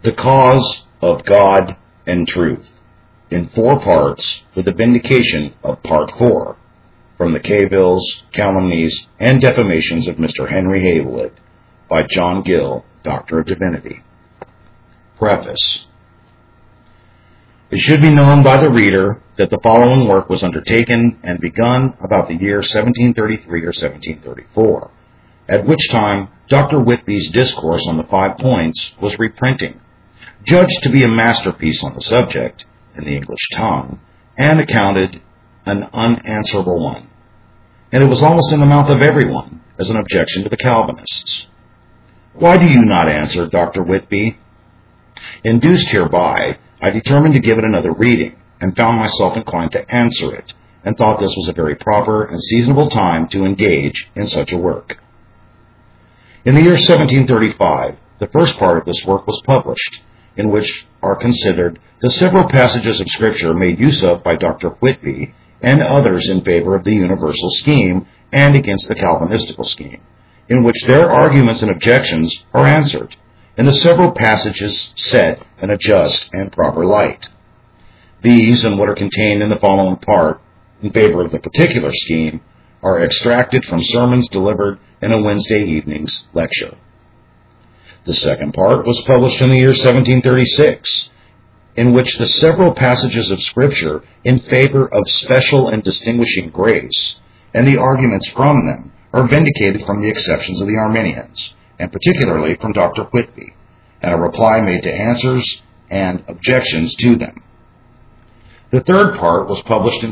The Cause of God and Truth, in 4 parts, with the vindication of Part 4, from the cavils, calumnies, and defamations of Mr. Henry Haywood, by John Gill, Doctor of Divinity. Preface. It should be known by the reader that the following work was undertaken and begun about the year 1733 or 1734, at which time Dr. Whitby's discourse on the 5 points was reprinting, judged to be a masterpiece on the subject in the English tongue, and accounted an unanswerable one. And it was almost in the mouth of everyone as an objection to the Calvinists. Why do you not answer, Dr. Whitby? Induced hereby, I determined to give it another reading, and found myself inclined to answer it, and thought this was a very proper and seasonable time to engage in such a work. In the year 1735, the first part of this work was published, in which are considered the several passages of Scripture made use of by Dr. Whitby and others in favor of the universal scheme and against the Calvinistical scheme, in which their arguments and objections are answered, and the several passages set in a just and proper light. These, and what are contained in the following part in favor of the particular scheme, are extracted from sermons delivered in a Wednesday evening's lecture. The second part was published in the year 1736, in which the several passages of Scripture in favor of special and distinguishing grace, and the arguments from them, are vindicated from the exceptions of the Arminians, and particularly from Dr. Whitby, and a reply made to answers and objections to them. The third part was published in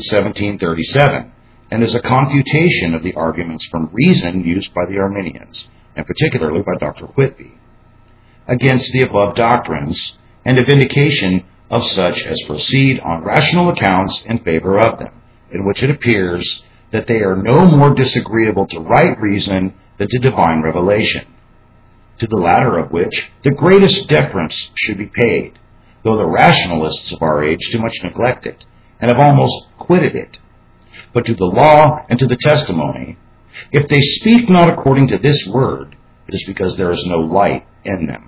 1737, and is a confutation of the arguments from reason used by the Arminians, and particularly by Dr. Whitby, against the above doctrines, and a vindication of such as proceed on rational accounts in favor of them, in which it appears that they are no more disagreeable to right reason than to divine revelation, to the latter of which the greatest deference should be paid, though the rationalists of our age too much neglect it, and have almost quitted it. But to the law and to the testimony, if they speak not according to this word, it is because there is no light in them.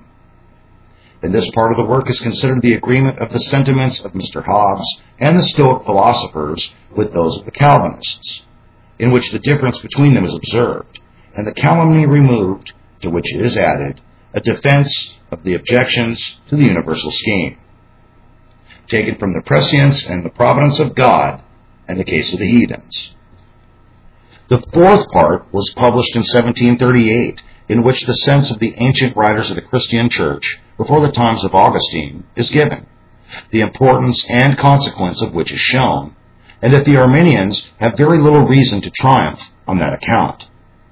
In this part of the work is considered the agreement of the sentiments of Mr. Hobbes and the Stoic philosophers with those of the Calvinists, in which the difference between them is observed, and the calumny removed, to which it is added a defense of the objections to the universal scheme, taken from the prescience and the providence of God and the case of the heathens. The fourth part was published in 1738, in which the sense of the ancient writers of the Christian Church before the times of Augustine is given, the importance and consequence of which is shown, and that the Arminians have very little reason to triumph on that account.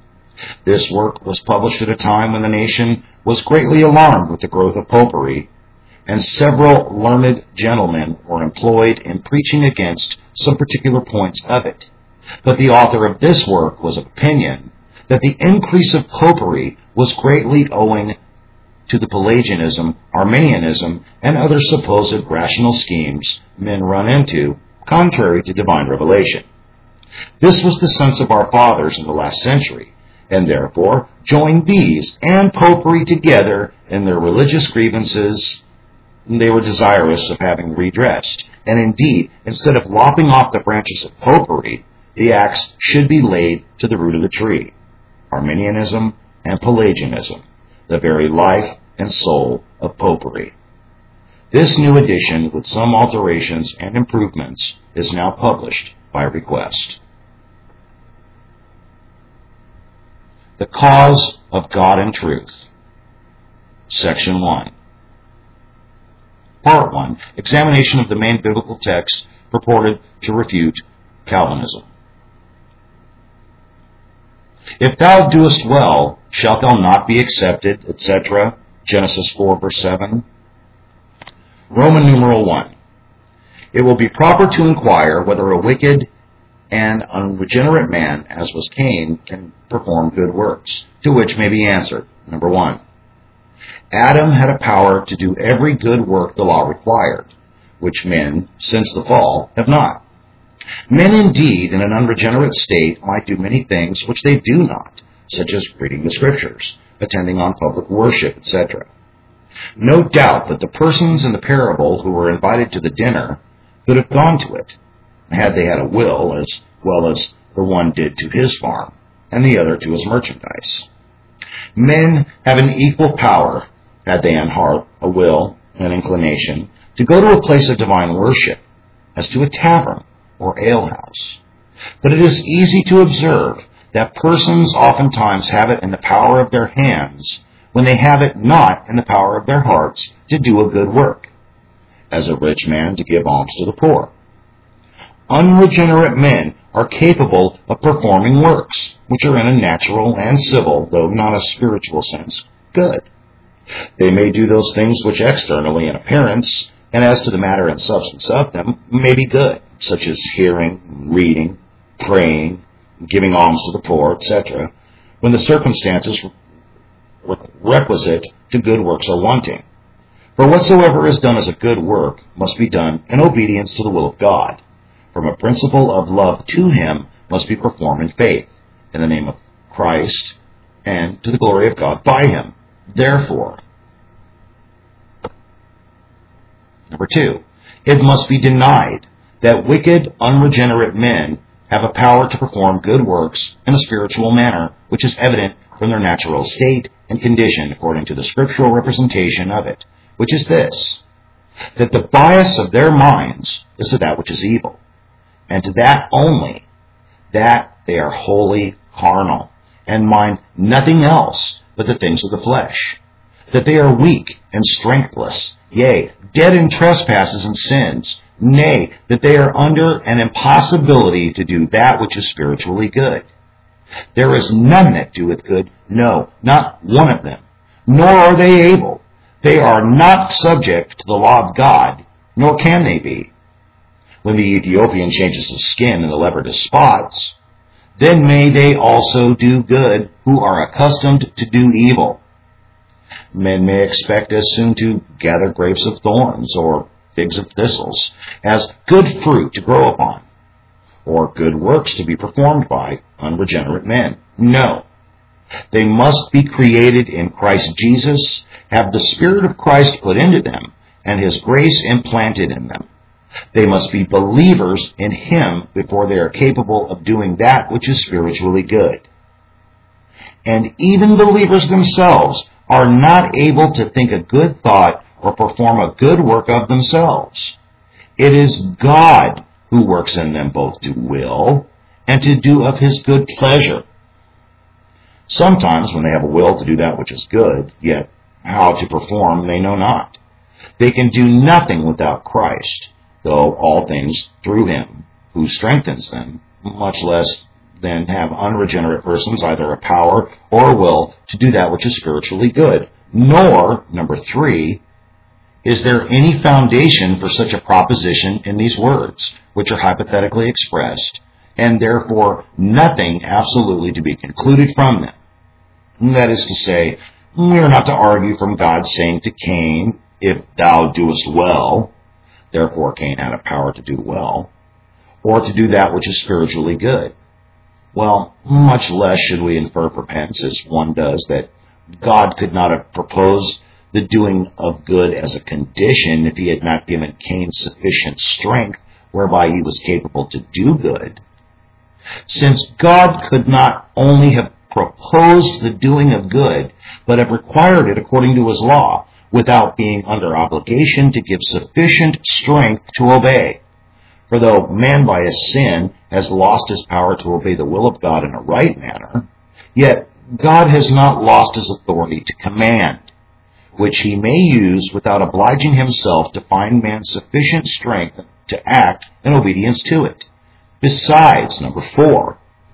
This work was published at a time when the nation was greatly alarmed with the growth of popery, and several learned gentlemen were employed in preaching against some particular points of it. But the author of this work was of opinion that the increase of popery was greatly owing to the Pelagianism, Arminianism, and other supposed rational schemes men run into, contrary to divine revelation. This was the sense of our fathers in the last century, and therefore joined these and popery together in their religious grievances they were desirous of having redressed. And indeed, instead of lopping off the branches of popery, the axe should be laid to the root of the tree, Arminianism and Pelagianism, the very life and soul of popery. This new edition, with some alterations and improvements, is now published by request. The Cause of God and Truth, Section 1. Part 1. Examination of the main biblical texts purported to refute Calvinism. If thou doest well, shalt thou not be accepted, etc. Genesis 4, verse 7. Roman numeral 1. It will be proper to inquire whether a wicked and unregenerate man, as was Cain, can perform good works, to which may be answered. Number 1. Adam had a power to do every good work the law required, which men, since the fall, have not. Men indeed, in an unregenerate state, might do many things which they do not, such as reading the Scriptures, attending on public worship, etc. No doubt that the persons in the parable who were invited to the dinner could have gone to it, had they had a will, as well as the one did to his farm, and the other to his merchandise. Men have an equal power, had they an heart, a will, an inclination, to go to a place of divine worship, as to a tavern or alehouse. But it is easy to observe that persons oftentimes have it in the power of their hands, when they have it not in the power of their hearts to do a good work, as a rich man to give alms to the poor. Unregenerate men are capable of performing works, which are in a natural and civil, though not a spiritual sense, good. They may do those things which externally in appearance, and as to the matter and substance of them, may be good, such as hearing, reading, praying, giving alms to the poor, etc., when the circumstances requisite to good works are wanting. For whatsoever is done as a good work must be done in obedience to the will of God, from a principle of love to him must be performed in faith, in the name of Christ, and to the glory of God by him. Therefore, number 2, it must be denied that wicked, unregenerate men have a power to perform good works in a spiritual manner, which is evident from their natural state and condition according to the scriptural representation of it, which is this, that the bias of their minds is to that which is evil, and to that only, that they are wholly carnal, and mind nothing else but the things of the flesh, that they are weak and strengthless, yea, dead in trespasses and sins, nay, that they are under an impossibility to do that which is spiritually good. There is none that doeth good, no, not one of them, nor are they able. They are not subject to the law of God, nor can they be. When the Ethiopian changes his skin and the leopard his spots, then may they also do good who are accustomed to do evil. Men may expect as soon to gather grapes of thorns or figs of thistles, as good fruit to grow upon, or good works to be performed by unregenerate men. No. They must be created in Christ Jesus, have the Spirit of Christ put into them, and his grace implanted in them. They must be believers in him before they are capable of doing that which is spiritually good. And even believers themselves are not able to think a good thought or perform a good work of themselves. It is God who works in them both to will and to do of his good pleasure. Sometimes when they have a will to do that which is good, yet how to perform they know not. They can do nothing without Christ, though all things through him, who strengthens them, much less than have unregenerate persons either a power or a will to do that which is spiritually good. Nor, number 3, is there any foundation for such a proposition in these words, which are hypothetically expressed, and therefore nothing absolutely to be concluded from them. That is to say, we are not to argue from God saying to Cain, if thou doest well, therefore Cain had a power to do well, or to do that which is spiritually good. Well, much less should we infer from hence, as one does, that God could not have proposed the doing of good as a condition if he had not given Cain sufficient strength whereby he was capable to do good. Since God could not only have proposed the doing of good, but have required it according to his law, without being under obligation to give sufficient strength to obey. For though man by his sin has lost his power to obey the will of God in a right manner, yet God has not lost his authority to command, which he may use without obliging himself to find man sufficient strength to act in obedience to it. Besides, number 4,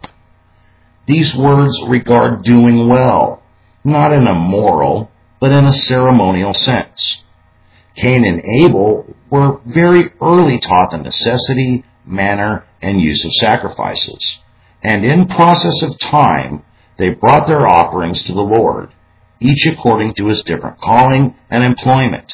these words regard doing well, not in a moral, but in a ceremonial sense. Cain and Abel were very early taught the necessity, manner, and use of sacrifices, and in process of time they brought their offerings to the Lord, each according to his different calling and employment.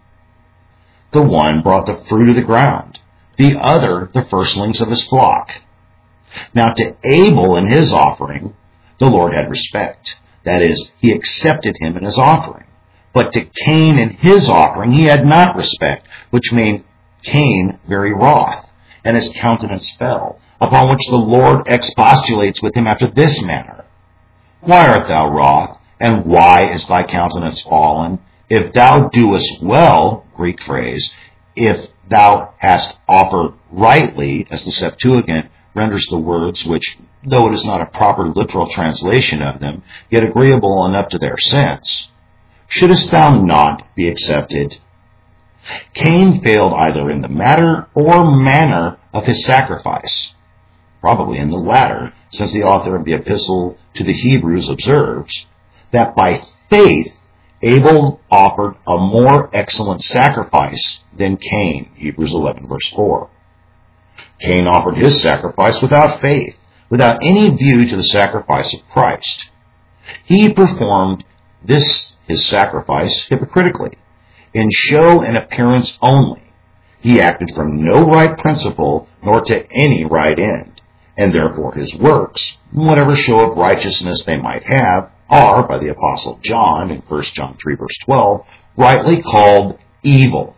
The one brought the fruit of the ground, the other the firstlings of his flock. Now to Abel and his offering, the Lord had respect. That is, he accepted him in his offering. But to Cain and his offering he had not respect, which made Cain very wroth, and his countenance fell, upon which the Lord expostulates with him after this manner: Why art thou wroth, and why is thy countenance fallen? If thou doest well, Greek phrase, if thou hast offered rightly, as the Septuagint renders the words, which, though it is not a proper literal translation of them, yet agreeable enough to their sense, shouldest thou not be accepted? Cain failed either in the matter or manner of his sacrifice, probably in the latter, since the author of the Epistle to the Hebrews observes that by faith Abel offered a more excellent sacrifice than Cain, Hebrews 11, verse 4. Cain offered his sacrifice without faith, without any view to the sacrifice of Christ. He performed his sacrifice hypocritically, in show and appearance only. He acted from no right principle, nor to any right end, and therefore his works, whatever show of righteousness they might have, are, by the Apostle John in 1 John 3, verse 12, rightly called evil,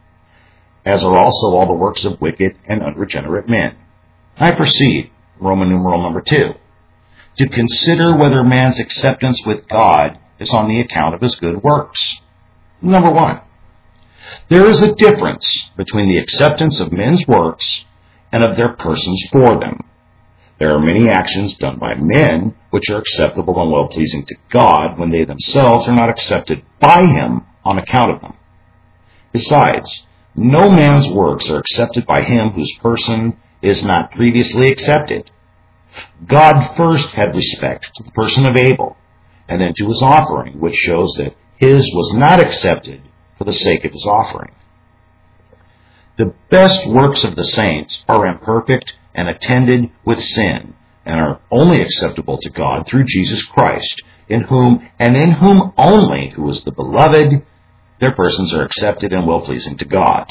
as are also all the works of wicked and unregenerate men. I proceed, Roman numeral number 2, to consider whether man's acceptance with God is on the account of his good works. Number 1, there is a difference between the acceptance of men's works and of their persons for them. There are many actions done by men which are acceptable and well-pleasing to God when they themselves are not accepted by him on account of them. Besides, no man's works are accepted by him whose person is not previously accepted. God first had respect to the person of Abel, and then to his offering, which shows that his was not accepted for the sake of his offering. The best works of the saints are imperfect and attended with sin, and are only acceptable to God through Jesus Christ, in whom only, who is the beloved, their persons are accepted and well-pleasing to God.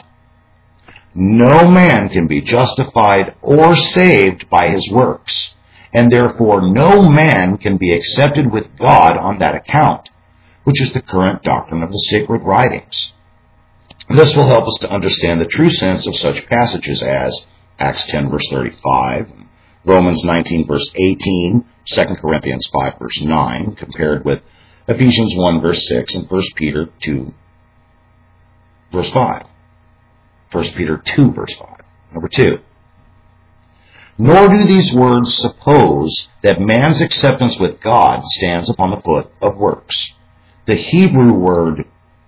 No man can be justified or saved by his works, and therefore no man can be accepted with God on that account, which is the current doctrine of the sacred writings. This will help us to understand the true sense of such passages as Acts 10, verse 35, Romans 19, verse 18, 2 Corinthians 5, verse 9, compared with Ephesians 1, verse 6, and 1 Peter 2, verse 5. 1 Peter 2, verse 5. Number 2. Nor do these words suppose that man's acceptance with God stands upon the foot of works. The Hebrew word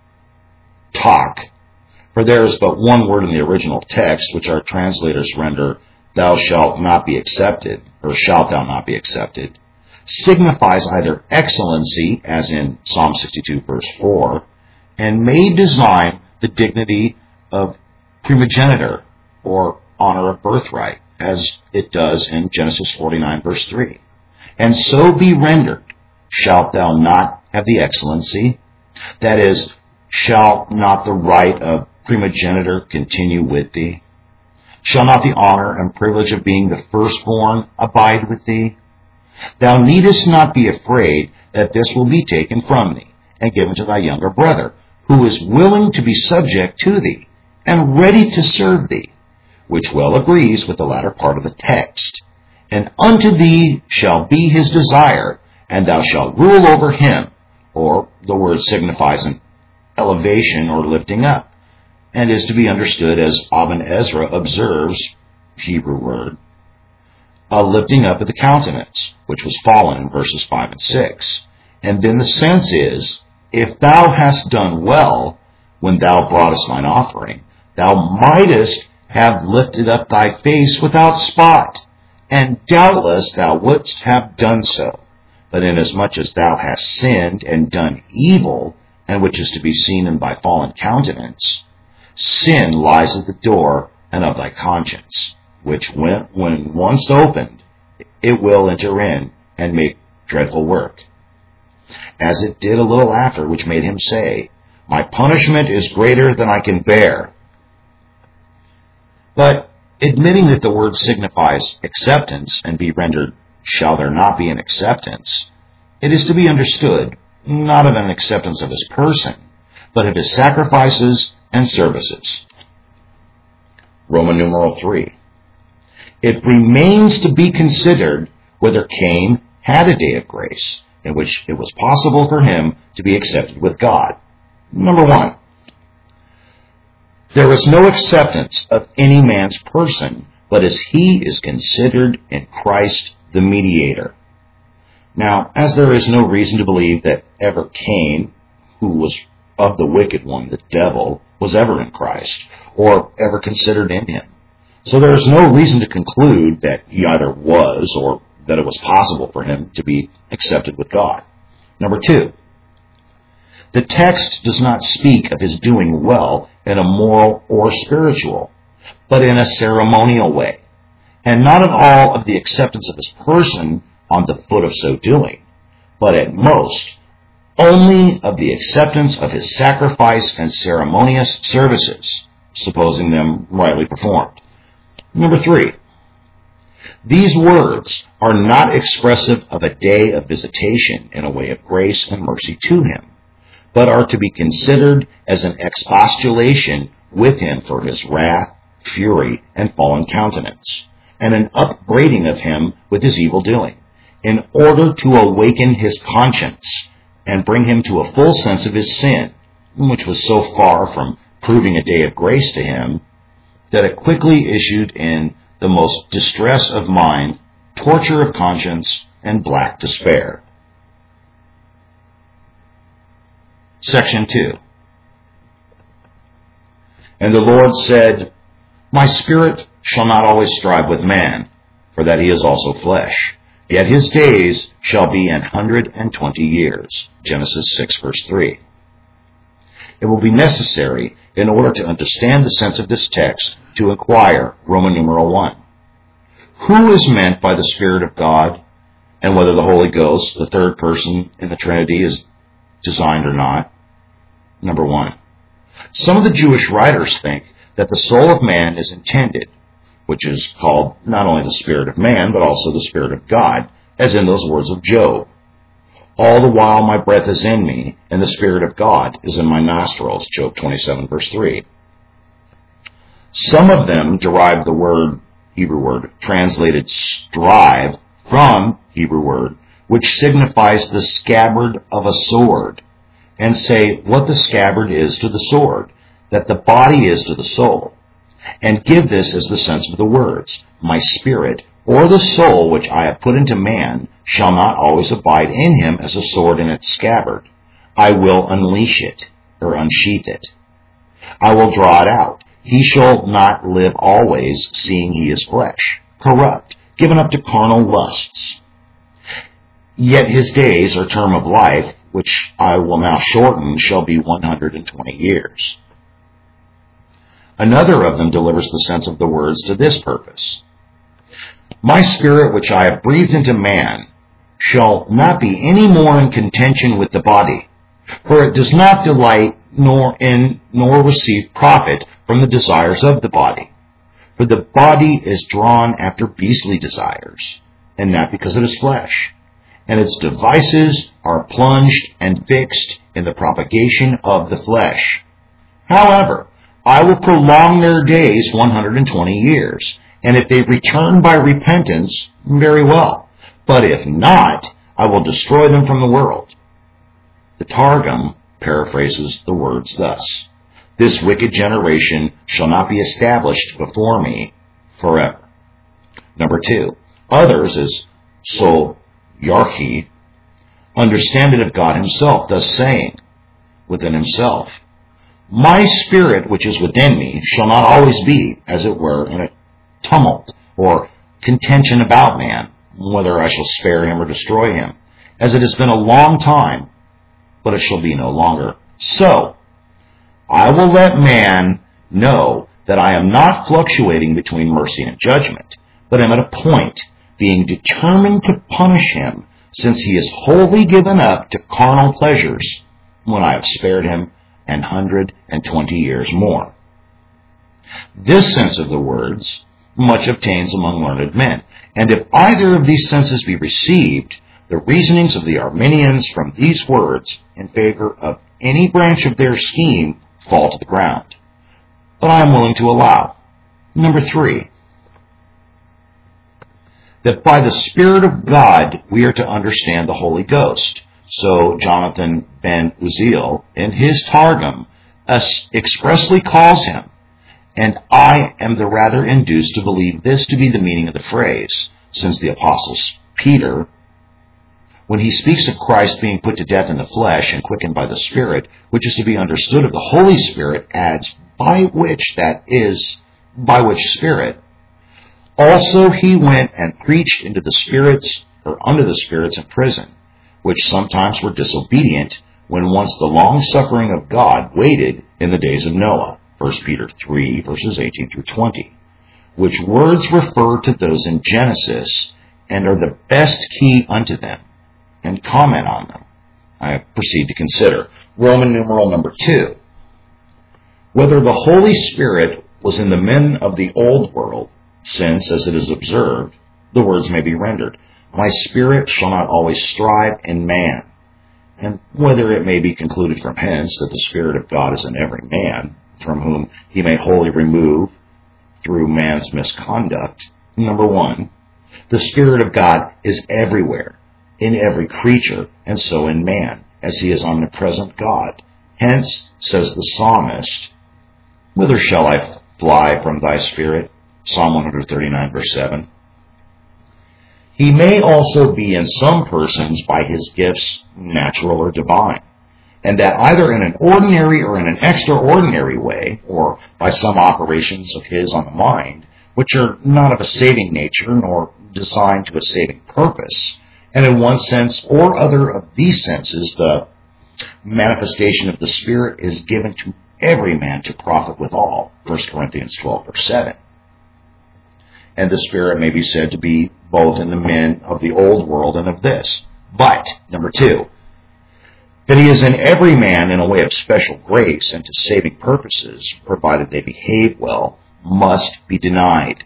tak, for there is but one word in the original text, which our translators render, thou shalt not be accepted, or shalt thou not be accepted, signifies either excellency, as in Psalm 62, verse 4, and may design the dignity of primogeniture, or honor of birthright, as it does in Genesis 49, verse 3. And so be rendered, shalt thou not have the excellency? That is, shall not the right of primogeniture continue with thee? Shall not the honor and privilege of being the firstborn abide with thee? Thou needest not be afraid that this will be taken from thee, and given to thy younger brother, who is willing to be subject to thee, and ready to serve thee, which well agrees with the latter part of the text. And unto thee shall be his desire, and thou shalt rule over him, or the word signifies an elevation or lifting up, and is to be understood as Aben Ezra observes, Hebrew word, a lifting up of the countenance, which was fallen in verses 5 and 6. And then the sense is, if thou hast done well when thou broughtest thine offering, thou mightest have lifted up thy face without spot, and doubtless thou wouldst have done so. But inasmuch as thou hast sinned and done evil, and which is to be seen in thy fallen countenance, sin lies at the door and of thy conscience, which when once opened, it will enter in and make dreadful work. As it did a little after, which made him say, my punishment is greater than I can bear. But admitting that the word signifies acceptance and be rendered, shall there not be an acceptance, it is to be understood not of an acceptance of his person, but of his sacrifices and services. Roman numeral 3. It remains to be considered whether Cain had a day of grace in which it was possible for him to be accepted with God. Number 1. There is no acceptance of any man's person, but as he is considered in Christ the mediator. Now, as there is no reason to believe that ever Cain, who was of the wicked one, the devil, was ever in Christ, or ever considered in him. So there is no reason to conclude that he either was or that it was possible for him to be accepted with God. Number 2, the text does not speak of his doing well in a moral or spiritual, but in a ceremonial way, and not at all of the acceptance of his person on the foot of so doing, but at most only of the acceptance of his sacrifice and ceremonious services, supposing them rightly performed. Number 3, these words are not expressive of a day of visitation in a way of grace and mercy to him, but are to be considered as an expostulation with him for his wrath, fury, and fallen countenance, and an upbraiding of him with his evil doing, in order to awaken his conscience and bring him to a full sense of his sin, which was so far from proving a day of grace to him that it quickly issued in the most distress of mind, torture of conscience, and black despair. Section 2. And the Lord said, My spirit shall not always strive with man, for that he is also flesh. Yet his days shall be 120 years. Genesis 6, verse 3. It will be necessary, in order to understand the sense of this text, to inquire, Roman numeral 1. Who is meant by the Spirit of God, and whether the Holy Ghost, the third person in the Trinity, is designed or not? Number 1. Some of the Jewish writers think that the soul of man is intended, which is called not only the spirit of man, but also the Spirit of God, as in those words of Job. All the while my breath is in me, and the Spirit of God is in my nostrils, Job 27, verse 3. Some of them derive the Hebrew word, translated strive, from Hebrew word, which signifies the scabbard of a sword, and say what the scabbard is to the sword, that the body is to the soul, and give this as the sense of the words, my spirit, or the soul which I have put into man, shall not always abide in him as a sword in its scabbard. I will unleash it, or unsheath it. I will draw it out. He shall not live always, seeing he is flesh, corrupt, given up to carnal lusts. Yet his days, or term of life, which I will now shorten, shall be 120 years. Another of them delivers the sense of the words to this purpose. My spirit which I have breathed into man shall not be any more in contention with the body, for it does not delight nor receive profit from the desires of the body. For the body is drawn after beastly desires, and not because it is flesh, and its devices are plunged and fixed in the propagation of the flesh. However, I will prolong their days 120 years, and if they return by repentance, very well. But if not, I will destroy them from the world. The Targum paraphrases the words thus: This wicked generation shall not be established before me forever. Number 2, others, as Sol Yarchi, understand it of God himself, thus saying within himself, My spirit which is within me shall not always be, as it were, in a tumult or contention about man, whether I shall spare him or destroy him, as it has been a long time, but it shall be no longer. So, I will let man know that I am not fluctuating between mercy and judgment, but am at a point, being determined to punish him, since he is wholly given up to carnal pleasures, when I have spared him 120 years more. This sense of the words much obtains among learned men, and if either of these senses be received, the reasonings of the Arminians from these words in favor of any branch of their scheme fall to the ground. But I am willing to allow. Number 3, that by the Spirit of God we are to understand the Holy Ghost. So Jonathan ben Uziel, in his Targum, expressly calls him, and I am the rather induced to believe this to be the meaning of the phrase, since the Apostle Peter, when he speaks of Christ being put to death in the flesh and quickened by the Spirit, which is to be understood of the Holy Spirit, adds, by which Spirit. Also he went and preached unto the spirits in prison, which sometimes were disobedient, when once the long-suffering of God waited in the days of Noah. 1 Peter 3, verses 18 through 20. Which words refer to those in Genesis and are the best key unto them, and comment on them. I proceed to consider Roman numeral number 2. Whether the Holy Spirit was in the men of the old world, since, as it is observed, the words may be rendered, my spirit shall not always strive in man, and whether it may be concluded from hence that the Spirit of God is in every man, from whom he may wholly remove through man's misconduct. Number 1, the Spirit of God is everywhere, in every creature, and so in man, as he is omnipresent God. Hence, says the psalmist, whither shall I fly from thy Spirit? Psalm 139, verse 7. He may also be in some persons by his gifts natural or divine, and that either in an ordinary or in an extraordinary way, or by some operations of his on the mind, which are not of a saving nature nor designed to a saving purpose, and in one sense or other of these senses, the manifestation of the Spirit is given to every man to profit withal. 1 Corinthians 12, verse 7. And the Spirit may be said to be both in the men of the old world and of this. But, number 2, that he is in every man in a way of special grace and to saving purposes, provided they behave well, must be denied.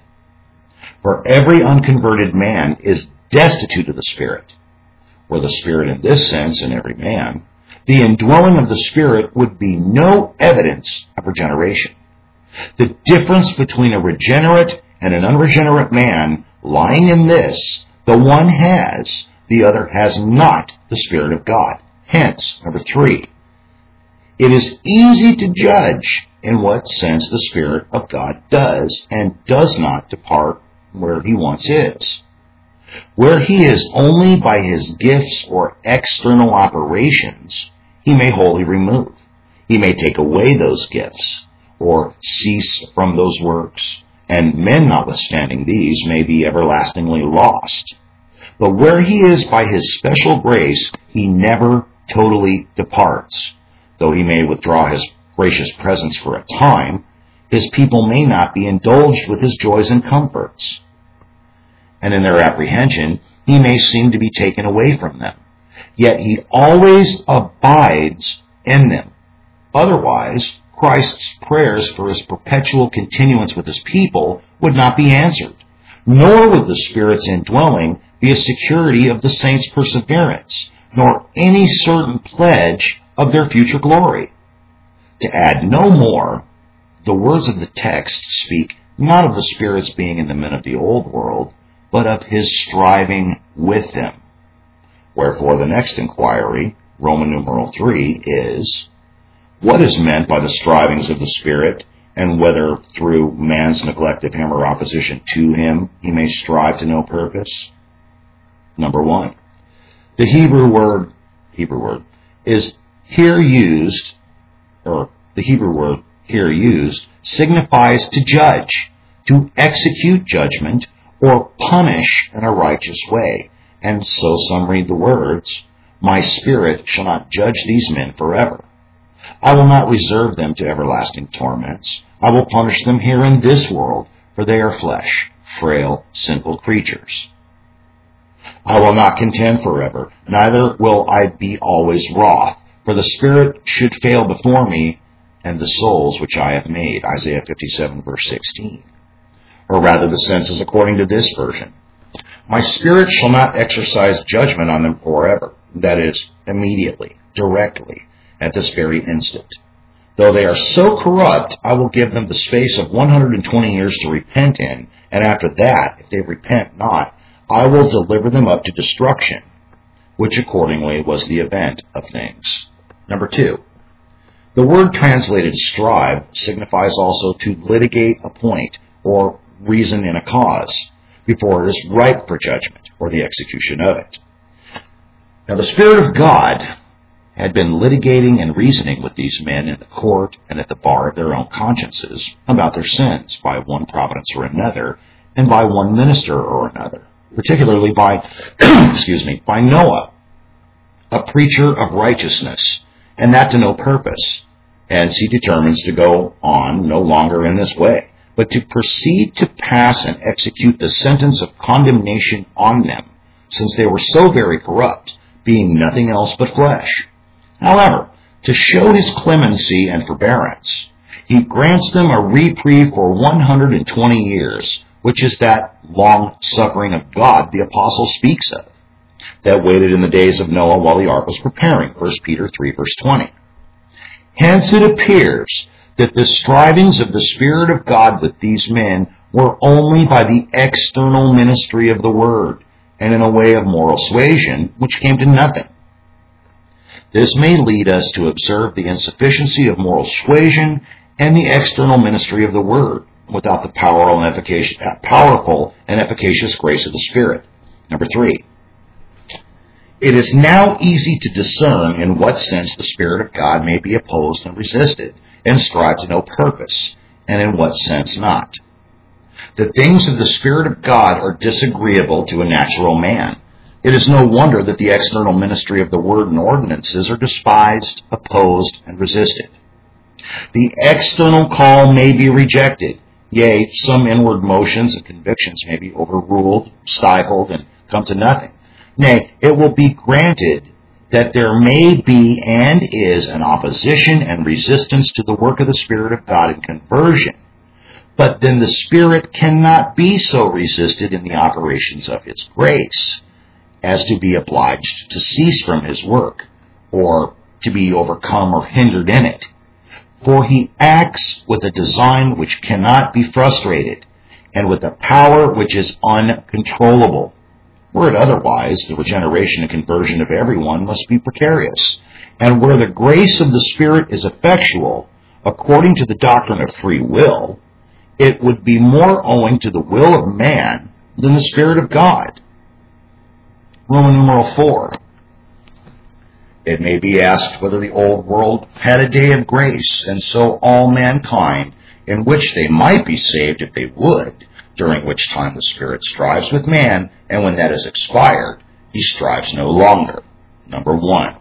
For every unconverted man is destitute of the Spirit. Were the Spirit in this sense in every man, the indwelling of the Spirit would be no evidence of regeneration. The difference between a regenerate and an unregenerate man lying in this, the one has, the other has not the Spirit of God. Hence, number 3, it is easy to judge in what sense the Spirit of God does and does not depart where he once is. Where he is only by his gifts or external operations, he may wholly remove. He may take away those gifts, or cease from those works, and men notwithstanding these may be everlastingly lost. But where he is by his special grace, he never totally departs. Though he may withdraw his gracious presence for a time, his people may not be indulged with his joys and comforts. And in their apprehension, he may seem to be taken away from them. Yet he always abides in them. Otherwise, Christ's prayers for his perpetual continuance with his people would not be answered, nor would the Spirit's indwelling be a security of the saints' perseverance, nor any certain pledge of their future glory. To add no more, the words of the text speak not of the Spirit's being in the men of the old world, but of his striving with them. Wherefore the next inquiry, Roman numeral 3, is, what is meant by the strivings of the Spirit, and whether through man's neglect of him or opposition to him he may strive to no purpose? Number 1, the Hebrew word is here used, or the Hebrew word here used signifies to judge, to execute judgment, or punish in a righteous way. And so some read the words, my Spirit shall not judge these men forever. I will not reserve them to everlasting torments. I will punish them here in this world, for they are flesh, frail, sinful creatures. I will not contend forever, neither will I be always wroth, for the Spirit should fail before me, and the souls which I have made. Isaiah 57, verse 16. Or rather, the sense is according to this version. My Spirit shall not exercise judgment on them forever, that is, immediately, directly, at this very instant. Though they are so corrupt, I will give them the space of 120 years to repent in, and after that, if they repent not, I will deliver them up to destruction, which accordingly was the event of things. Number 2. The word translated strive signifies also to litigate a point or reason in a cause before it is ripe for judgment or the execution of it. Now the Spirit of God had been litigating and reasoning with these men in the court and at the bar of their own consciences about their sins by one providence or another and by one minister or another, particularly by, by Noah, a preacher of righteousness, and that to no purpose. Hence he determines to go on no longer in this way, but to proceed to pass and execute the sentence of condemnation on them, since they were so very corrupt, being nothing else but flesh. However, to show his clemency and forbearance, he grants them a reprieve for 120 years, which is that long-suffering of God the apostle speaks of, that waited in the days of Noah while the ark was preparing, 1 Peter 3, verse 20. Hence it appears that the strivings of the Spirit of God with these men were only by the external ministry of the Word, and in a way of moral suasion, which came to nothing. This may lead us to observe the insufficiency of moral suasion and the external ministry of the Word without the powerful and efficacious grace of the Spirit. Number 3. It is now easy to discern in what sense the Spirit of God may be opposed and resisted, and strive to no purpose, and in what sense not. The things of the Spirit of God are disagreeable to a natural man. It is no wonder that the external ministry of the Word and ordinances are despised, opposed, and resisted. The external call may be rejected. Yea, some inward motions and convictions may be overruled, stifled, and come to nothing. Nay, it will be granted that there may be and is an opposition and resistance to the work of the Spirit of God in conversion. But then the Spirit cannot be so resisted in the operations of His grace as to be obliged to cease from His work, or to be overcome or hindered in it. For He acts with a design which cannot be frustrated, and with a power which is uncontrollable. Were it otherwise, the regeneration and conversion of everyone must be precarious. And where the grace of the Spirit is effectual, according to the doctrine of free will, it would be more owing to the will of man than the Spirit of God. Roman numeral 4. It may be asked whether the old world had a day of grace, and so all mankind, in which they might be saved if they would, during which time the Spirit strives with man, and when that is expired, he strives no longer. Number 1.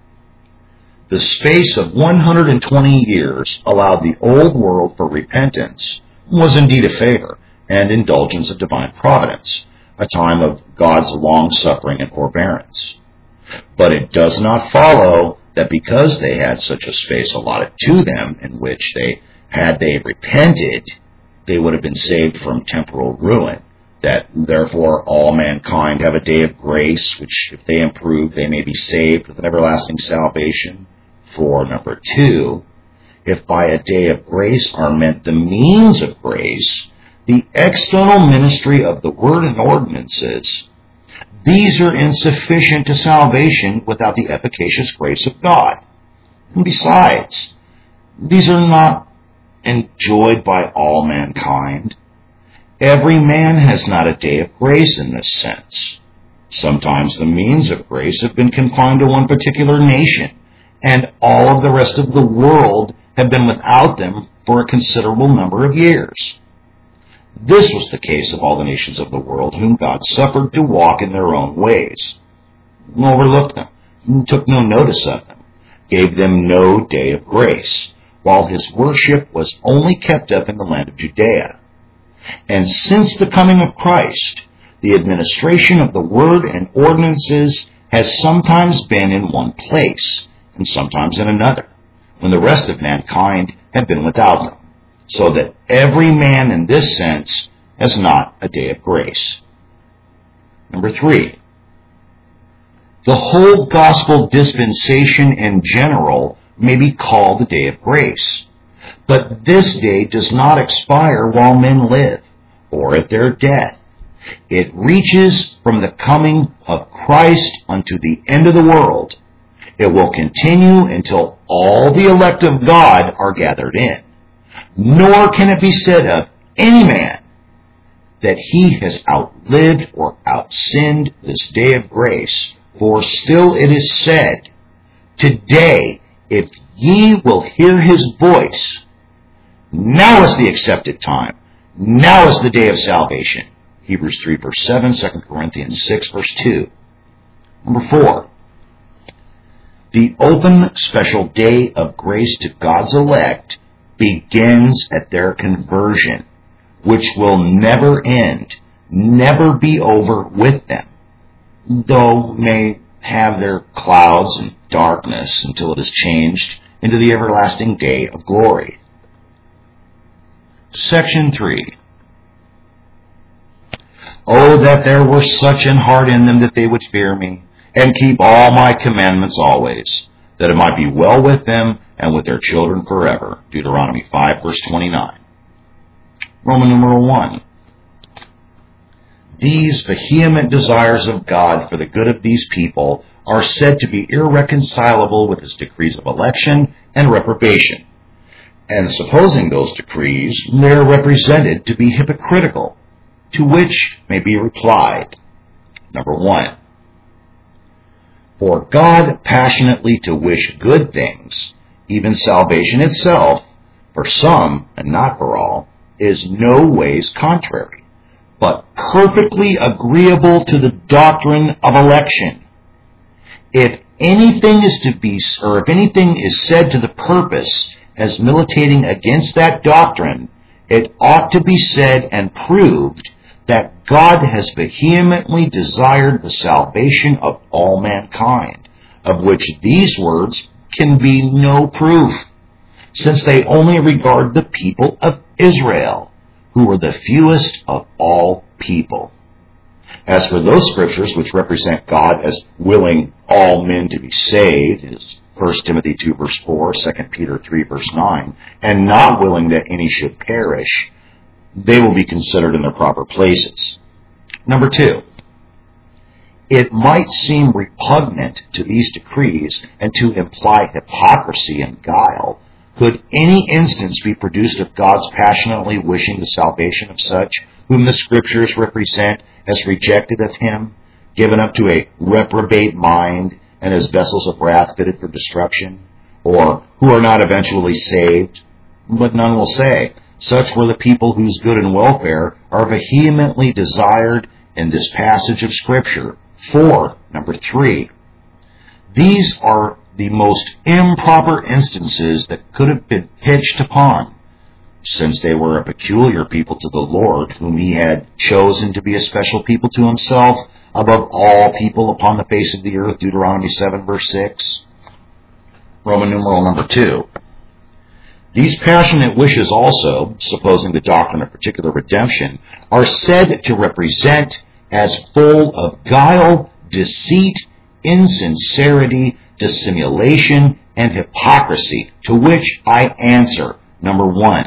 The space of 120 years allowed the old world for repentance was indeed a favor and indulgence of divine providence, a time of God's long-suffering and forbearance. But it does not follow that because they had such a space allotted to them in which had they repented, they would have been saved from temporal ruin, that therefore all mankind have a day of grace, which if they improve, they may be saved with an everlasting salvation. For number 2, if by a day of grace are meant the means of grace, the external ministry of the Word and ordinances, these are insufficient to salvation without the efficacious grace of God. And besides, these are not enjoyed by all mankind. Every man has not a day of grace in this sense. Sometimes the means of grace have been confined to one particular nation, and all of the rest of the world have been without them for a considerable number of years. This was the case of all the nations of the world whom God suffered to walk in their own ways, overlooked them, took no notice of them, gave them no day of grace, while His worship was only kept up in the land of Judea. And since the coming of Christ, the administration of the Word and ordinances has sometimes been in one place, and sometimes in another, when the rest of mankind have been without them, so that every man in this sense has not a day of grace. Number 3, the whole gospel dispensation in general may be called the day of grace. But this day does not expire while men live, or at their death. It reaches from the coming of Christ unto the end of the world. It will continue until all the elect of God are gathered in. Nor can it be said of any man that he has outlived or outsinned this day of grace. For still it is said, Today, if ye will hear his voice, now is the accepted time. Now is the day of salvation. Hebrews 3 verse 7, 2 Corinthians 6 verse 2. Number 4. The open special day of grace to God's elect begins at their conversion, which will never end, never be over with them, though may have their clouds and darkness until it is changed into the everlasting day of glory. Section 3. Oh, that there were such an heart in them that they would fear me, and keep all my commandments always, that it might be well with them and with their children forever. Deuteronomy 5, verse 29. Roman numeral 1. These vehement desires of God for the good of these people are said to be irreconcilable with his decrees of election and reprobation. And supposing those decrees, they are represented to be hypocritical, to which may be replied. Number 1. For God passionately to wish good things, even salvation itself, for some and not for all, is no ways contrary, but perfectly agreeable to the doctrine of election. If anything is said to the purpose as militating against that doctrine, it ought to be said and proved that God has vehemently desired the salvation of all mankind, of which these words can be no proof, since they only regard the people of Israel, who were the fewest of all people. As for those scriptures which represent God as willing all men to be saved, as 1 Timothy 2 verse 4, 2 Peter 3 verse 9, and not willing that any should perish, they will be considered in their proper places. Number 2. It might seem repugnant to these decrees and to imply hypocrisy and guile. Could any instance be produced of God's passionately wishing the salvation of such whom the Scriptures represent as rejected of him, given up to a reprobate mind, and as vessels of wrath fitted for destruction, or who are not eventually saved? But none will say, such were the people whose good and welfare are vehemently desired in this passage of Scripture. 4. Number 3. These are the most improper instances that could have been pitched upon, since they were a peculiar people to the Lord, whom he had chosen to be a special people to himself, above all people upon the face of the earth. Deuteronomy 7, verse 6. Roman numeral number 2. These passionate wishes also, supposing the doctrine of particular redemption, are said to represent as full of guile, deceit, insincerity, dissimulation, and hypocrisy, to which I answer. Number 1.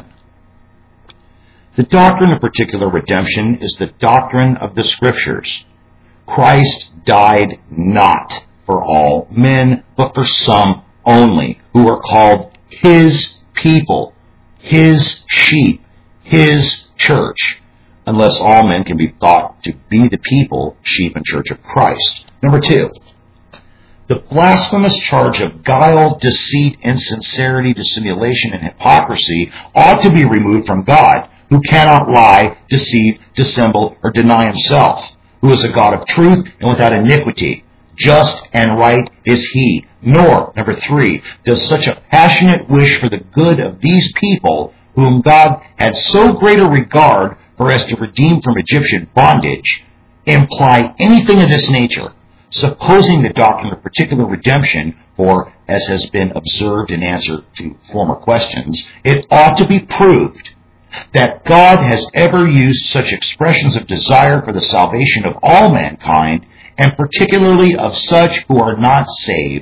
The doctrine of particular redemption is the doctrine of the Scriptures. Christ died not for all men, but for some only, who are called his people, his sheep, his church, unless all men can be thought to be the people, sheep, and church of Christ. Number 2. The blasphemous charge of guile, deceit, insincerity, dissimulation, and hypocrisy ought to be removed from God, who cannot lie, deceive, dissemble, or deny himself, who is a God of truth and without iniquity. Just and right is he. Nor, number 3, does such a passionate wish for the good of these people, whom God had so great a regard for as to redeem from Egyptian bondage, imply anything of this nature. Supposing the doctrine of particular redemption, for, as has been observed in answer to former questions, it ought to be proved that God has ever used such expressions of desire for the salvation of all mankind, and particularly of such who are not saved,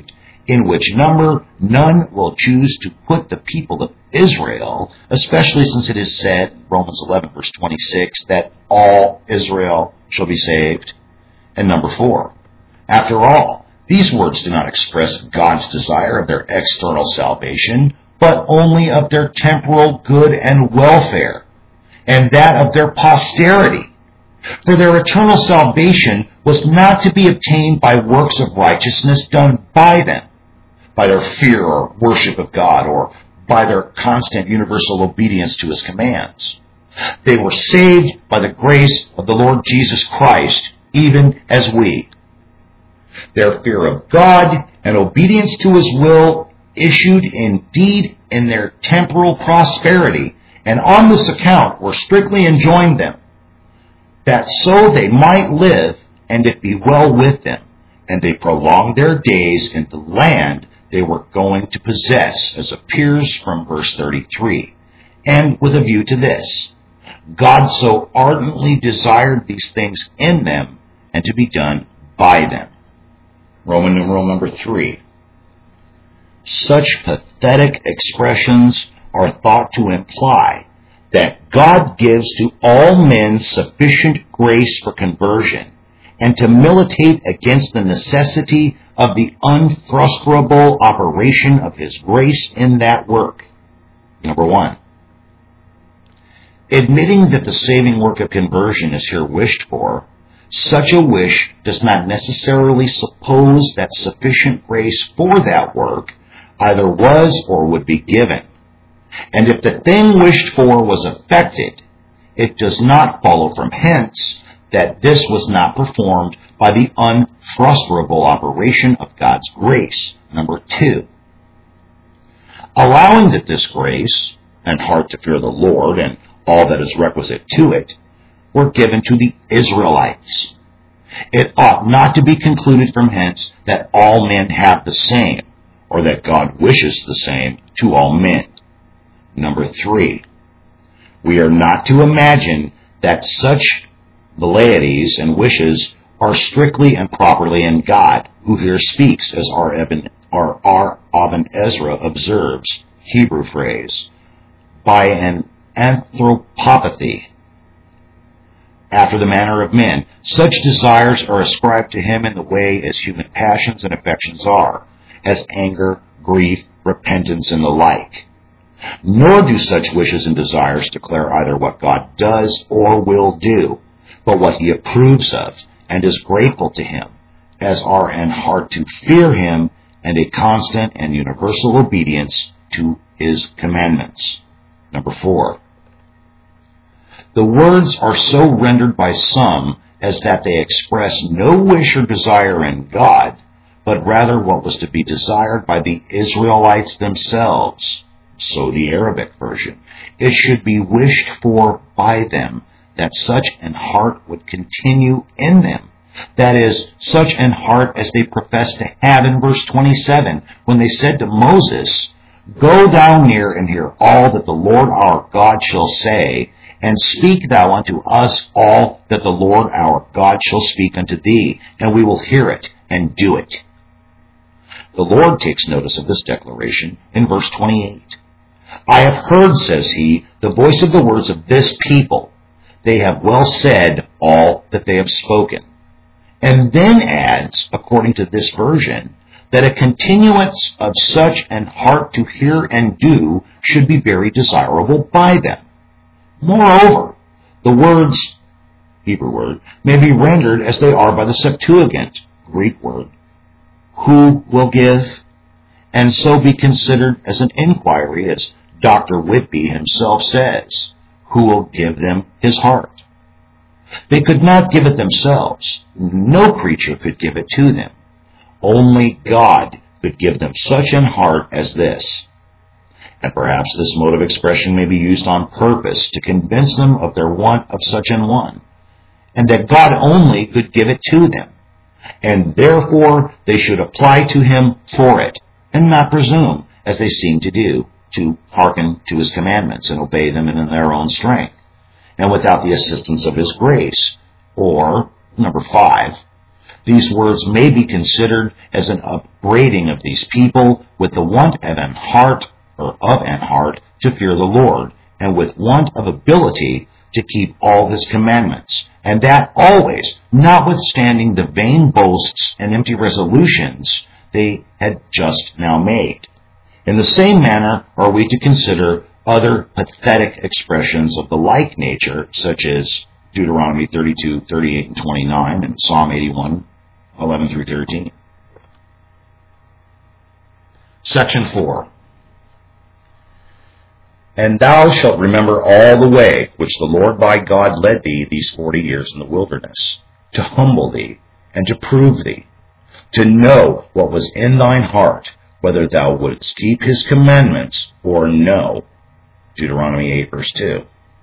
in which number none will choose to put the people of Israel, especially since it is said in Romans 11, verse 26, that all Israel shall be saved. And number 4, after all, these words do not express God's desire of their external salvation, but only of their temporal good and welfare, and that of their posterity. For their eternal salvation was not to be obtained by works of righteousness done by them, by their fear or worship of God, or by their constant universal obedience to His commands. They were saved by the grace of the Lord Jesus Christ, even as we. Their fear of God and obedience to His will issued indeed in their temporal prosperity, and on this account were strictly enjoined them, that so they might live, and it be well with them, and they prolonged their days in the land they were going to possess, as appears from verse 33. And with a view to this, God so ardently desired these things in them, and to be done by them. Roman numeral number 3. Such pathetic expressions are thought to imply that God gives to all men sufficient grace for conversion, and to militate against the necessity of the unfrustrable operation of His grace in that work. Number 1. Admitting that the saving work of conversion is here wished for, such a wish does not necessarily suppose that sufficient grace for that work either was or would be given. And if the thing wished for was effected, it does not follow from hence that this was not performed by the unfrustrable operation of God's grace. Number 2. Allowing that this grace, and heart to fear the Lord, and all that is requisite to it, were given to the Israelites, it ought not to be concluded from hence that all men have the same, or that God wishes the same to all men. Number 3, we are not to imagine that such velleities and wishes are strictly and properly in God, who here speaks, as R. Aben Ezra observes, Hebrew phrase, by an anthropopathy, after the manner of men. Such desires are ascribed to Him in the way as human passions and affections are, as anger, grief, repentance, and the like. Nor do such wishes and desires declare either what God does or will do, but what He approves of and is grateful to Him, as are an heart to fear Him and a constant and universal obedience to His commandments. Number 4. The words are so rendered by some as that they express no wish or desire in God, but rather what was to be desired by the Israelites themselves. So the Arabic version. It should be wished for by them, that such an heart would continue in them. That is, such an heart as they profess to have in verse 27, when they said to Moses, "Go down near and hear all that the Lord our God shall say, and speak thou unto us all that the Lord our God shall speak unto thee, and we will hear it and do it." The Lord takes notice of this declaration in verse 28. "I have heard," says He, "the voice of the words of this people. They have well said all that they have spoken." And then adds, according to this version, that a continuance of such an heart to hear and do should be very desirable by them. Moreover, the words, Hebrew word, may be rendered as they are by the Septuagint, Greek word, "who will give," and so be considered as an inquiry, as Dr. Whitby himself says, "who will give them his heart?" They could not give it themselves. No creature could give it to them. Only God could give them such an heart as this. And perhaps this mode of expression may be used on purpose to convince them of their want of such an one, and that God only could give it to them, and therefore they should apply to Him for it, and not presume, as they seem to do, to hearken to His commandments and obey them in their own strength, and without the assistance of His grace. Or, number 5, These words may be considered as an upbraiding of these people with the want of an heart to fear the Lord, and with want of ability to keep all his commandments, and that always, notwithstanding the vain boasts and empty resolutions they had just now made. In the same manner are we to consider other pathetic expressions of the like nature, such as Deuteronomy 32, 38, and 29, and Psalm 81, 11 through 13. Section 4. And thou shalt remember all the way which the Lord thy God led thee these 40 years in the wilderness, to humble thee, and to prove thee, to know what was in thine heart, whether thou wouldst keep his commandments or no. Deuteronomy 8, verse 2.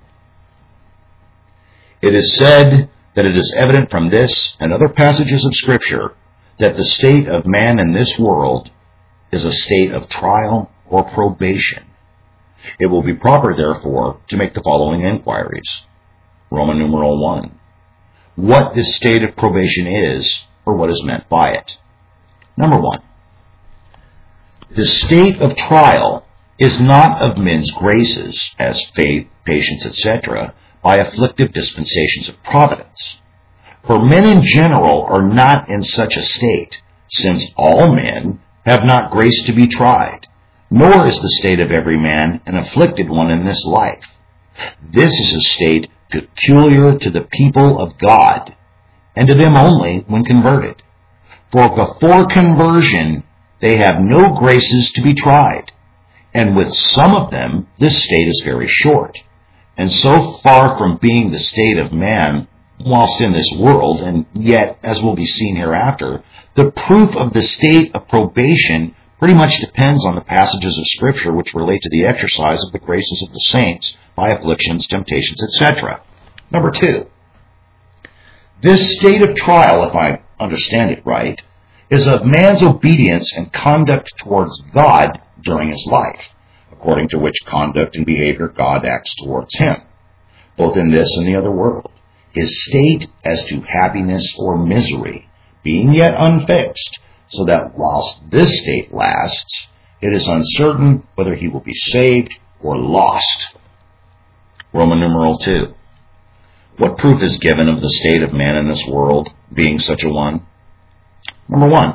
It is said that it is evident from this and other passages of Scripture that the state of man in this world is a state of trial or probation. It will be proper, therefore, to make the following inquiries. Roman numeral 1. What this state of probation is, or what is meant by it. Number 1. The state of trial is not of men's graces, as faith, patience, etc., by afflictive dispensations of providence. For men in general are not in such a state, since all men have not grace to be tried, nor is the state of every man an afflicted one in this life. This is a state peculiar to the people of God, and to them only when converted. For before conversion they have no graces to be tried, and with some of them this state is very short, and so far from being the state of man whilst in this world, and yet, as will be seen hereafter, the proof of the state of probation pretty much depends on the passages of Scripture which relate to the exercise of the graces of the saints by afflictions, temptations, etc. Number 2. This state of trial, if I understand it right, is of man's obedience and conduct towards God during his life, according to which conduct and behavior God acts towards him, both in this and the other world. His state as to happiness or misery, being yet unfixed, so that whilst this state lasts, it is uncertain whether he will be saved or lost. Roman numeral 2. What proof is given of the state of man in this world, being such a one? Number 1.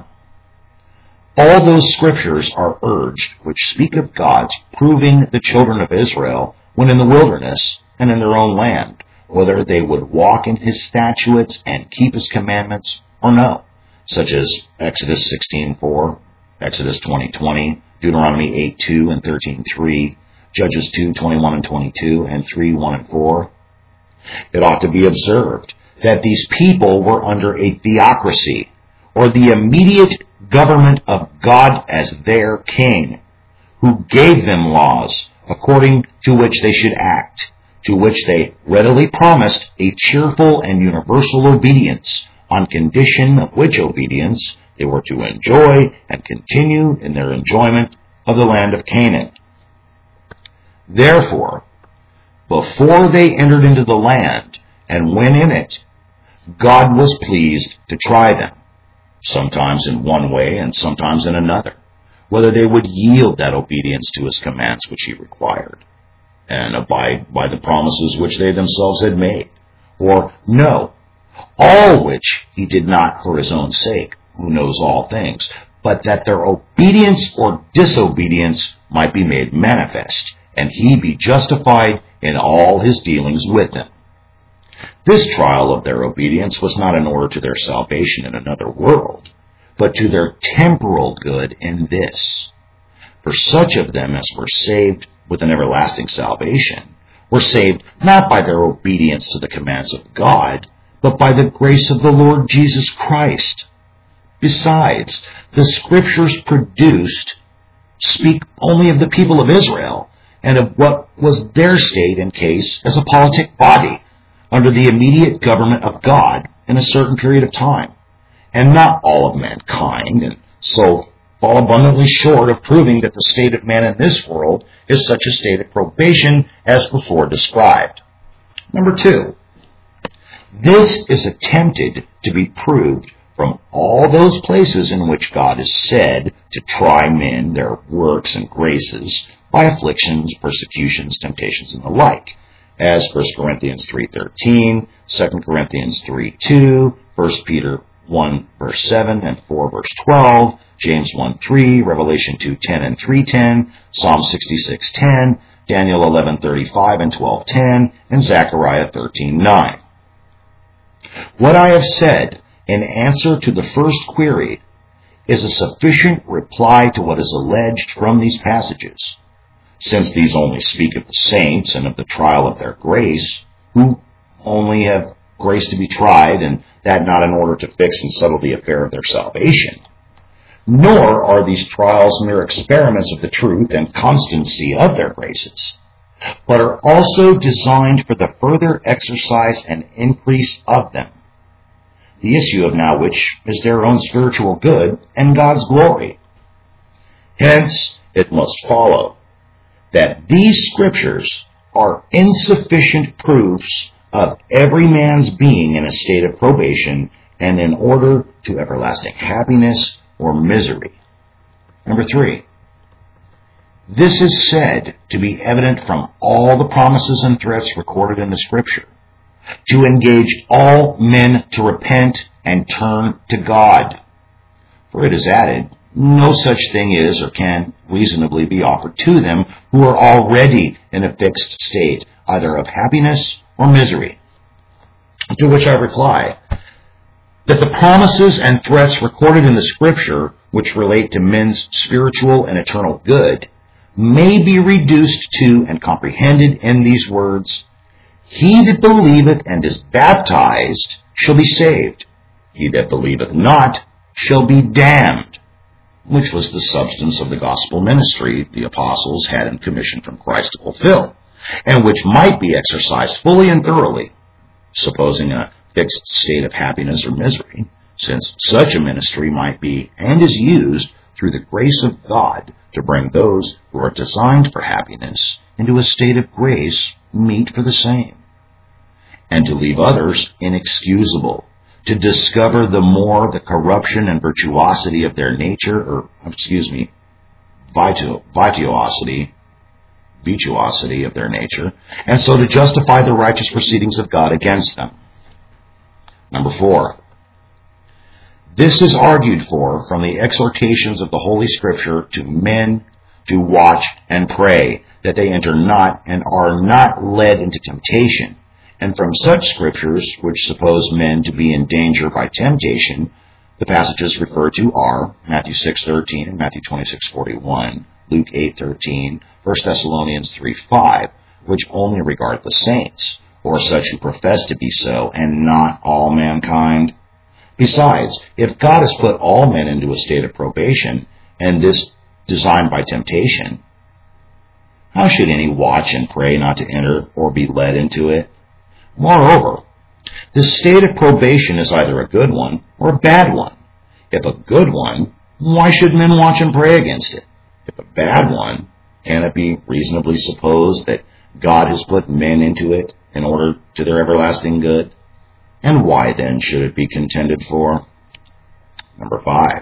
All those scriptures are urged which speak of God's proving the children of Israel when in the wilderness and in their own land, whether they would walk in his statutes and keep his commandments or no, such as Exodus 16:4, Exodus 20:20, Deuteronomy 8:2 and 13:3, Judges 2:21 and 22, and 3:1 and 4. It ought to be observed that these people were under a theocracy, or the immediate government of God as their king, who gave them laws according to which they should act, to which they readily promised a cheerful and universal obedience, on condition of which obedience they were to enjoy and continue in their enjoyment of the land of Canaan. Therefore, before they entered into the land and went in it, God was pleased to try them, sometimes in one way and sometimes in another, whether they would yield that obedience to his commands which he required, and abide by the promises which they themselves had made, or no, all which he did not for his own sake, who knows all things, but that their obedience or disobedience might be made manifest, and he be justified in all his dealings with them. This trial of their obedience was not in order to their salvation in another world, but to their temporal good in this. For such of them as were saved with an everlasting salvation were saved not by their obedience to the commands of God, but by the grace of the Lord Jesus Christ. Besides, the Scriptures produced speak only of the people of Israel and of what was their state and case as a politic body under the immediate government of God in a certain period of time, and not all of mankind, and so fall abundantly short of proving that the state of man in this world is such a state of probation as before described. Number 2, this is attempted to be proved from all those places in which God is said to try men, their works and graces, by afflictions, persecutions, temptations, and the like, as 1 Corinthians 3:13, 2 Corinthians 3:2, 1 Peter 1 verse 7 and 4 verse 12, James 1:3, Revelation 2:10 and 3:10, Psalm 66:10, Daniel 11:35 and 12:10, and Zechariah 13:9. What I have said in answer to the first query is a sufficient reply to what is alleged from these passages, since these only speak of the saints and of the trial of their grace, who only have grace to be tried, and that not in order to fix and settle the affair of their salvation. Nor are these trials mere experiments of the truth and constancy of their graces, but are also designed for the further exercise and increase of them, the issue of now which is their own spiritual good and God's glory. Hence, it must follow that these scriptures are insufficient proofs of every man's being in a state of probation and in order to everlasting happiness or misery. Number 3, this is said to be evident from all the promises and threats recorded in the Scripture, to engage all men to repent and turn to God. For it is added, no such thing is or can reasonably be offered to them who are already in a fixed state, either of happiness or misery. To which I reply, that the promises and threats recorded in the Scripture, which relate to men's spiritual and eternal good, may be reduced to and comprehended in these words: he that believeth and is baptized shall be saved. He that believeth not shall be damned, which was the substance of the gospel ministry the apostles had in commission from Christ to fulfill, and which might be exercised fully and thoroughly, supposing a fixed state of happiness or misery, since such a ministry might be and is used through the grace of God to bring those who are designed for happiness into a state of grace meet for the same, and to leave others inexcusable, to discover the more the corruption and virtuosity of their nature, virtuosity of their nature, and so to justify the righteous proceedings of God against them. Number 4, this is argued for from the exhortations of the Holy Scripture to men to watch and pray, that they enter not and are not led into temptation, and from such scriptures which suppose men to be in danger by temptation, the passages referred to are Matthew 6:13 and Matthew 26:41, Luke 8:13, 1 Thessalonians 3:5, which only regard the saints, or such who profess to be so, and not all mankind. Besides, if God has put all men into a state of probation, and this designed by temptation, how should any watch and pray not to enter or be led into it? Moreover, the state of probation is either a good one or a bad one. If a good one, why should men watch and pray against it? If a bad one, can it be reasonably supposed that God has put men into it in order to their everlasting good? And why then should it be contended for? Number 5.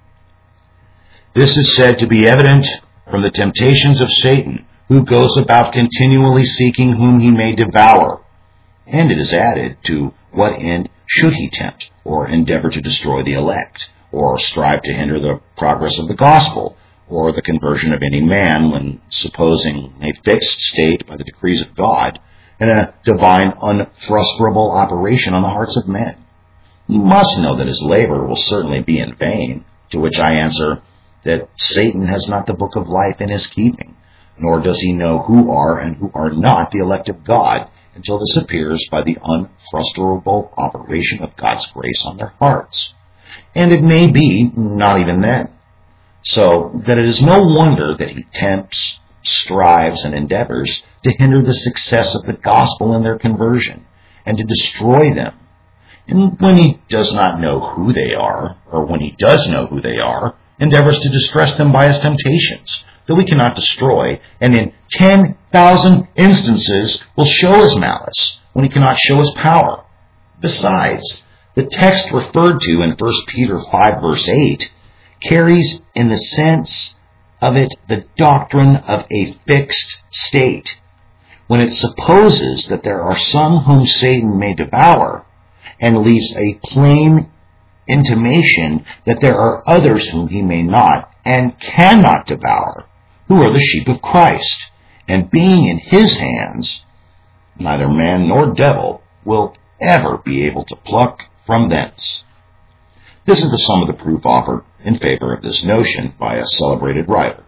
This is said to be evident from the temptations of Satan, who goes about continually seeking whom he may devour. And it is added, to what end should he tempt, or endeavor to destroy the elect, or strive to hinder the progress of the gospel, or the conversion of any man, when supposing a fixed state by the decrees of God, and a divine unfrustrable operation on the hearts of men? He must know that his labor will certainly be in vain, to which I answer that Satan has not the book of life in his keeping, nor does he know who are and who are not the elect of God, until this appears by the unfrustrable operation of God's grace on their hearts. And it may be not even then. So that it is no wonder that he tempts, strives, and endeavors to hinder the success of the gospel in their conversion, and to destroy them. And when he does not know who they are, or when he does know who they are, endeavors to distress them by his temptations, that we cannot destroy, and in 10,000 instances will show his malice, when he cannot show his power. Besides, The text referred to in 1 Peter 5 verse 8 carries in the sense of it the doctrine of a fixed state. When it supposes that there are some whom Satan may devour, and leaves a plain intimation that there are others whom he may not and cannot devour, who are the sheep of Christ, and being in his hands, neither man nor devil will ever be able to pluck from thence. This is the sum of the proof offered in favor of this notion by a celebrated writer,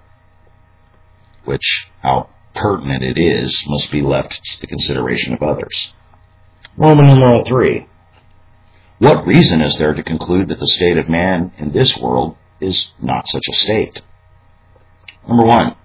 which, how pertinent it is, must be left to the consideration of others. Roman numeral 3. What reason is there to conclude that the state of man in this world is not such a state? Number 1.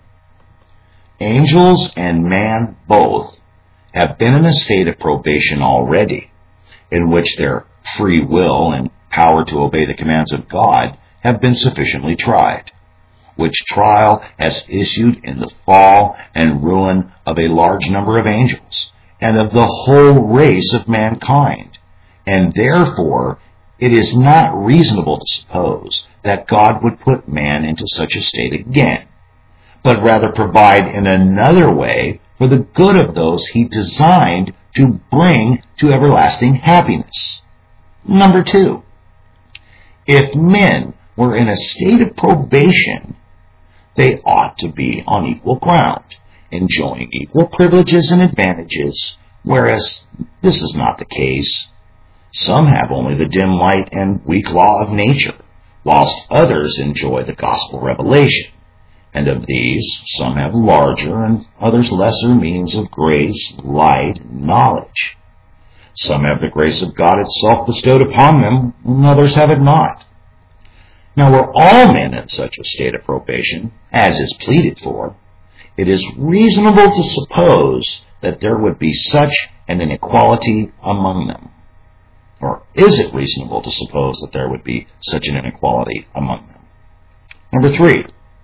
Angels and man both have been in a state of probation already, in which their free will and power to obey the commands of God have been sufficiently tried, which trial has issued in the fall and ruin of a large number of angels and of the whole race of mankind. And therefore, it is not reasonable to suppose that God would put man into such a state again, but rather provide in another way for the good of those he designed to bring to everlasting happiness. Number 2, if men were in a state of probation, they ought to be on equal ground, enjoying equal privileges and advantages, whereas this is not the case. Some have only the dim light and weak law of nature, whilst others enjoy the gospel revelation. And of these, some have larger and others lesser means of grace, light, and knowledge. Some have the grace of God itself bestowed upon them, and others have it not. Now, were all men in such a state of probation, as is pleaded for, it is reasonable to suppose that there would be such an inequality among them. Or is it reasonable to suppose that there would be such an inequality among them? Number 3,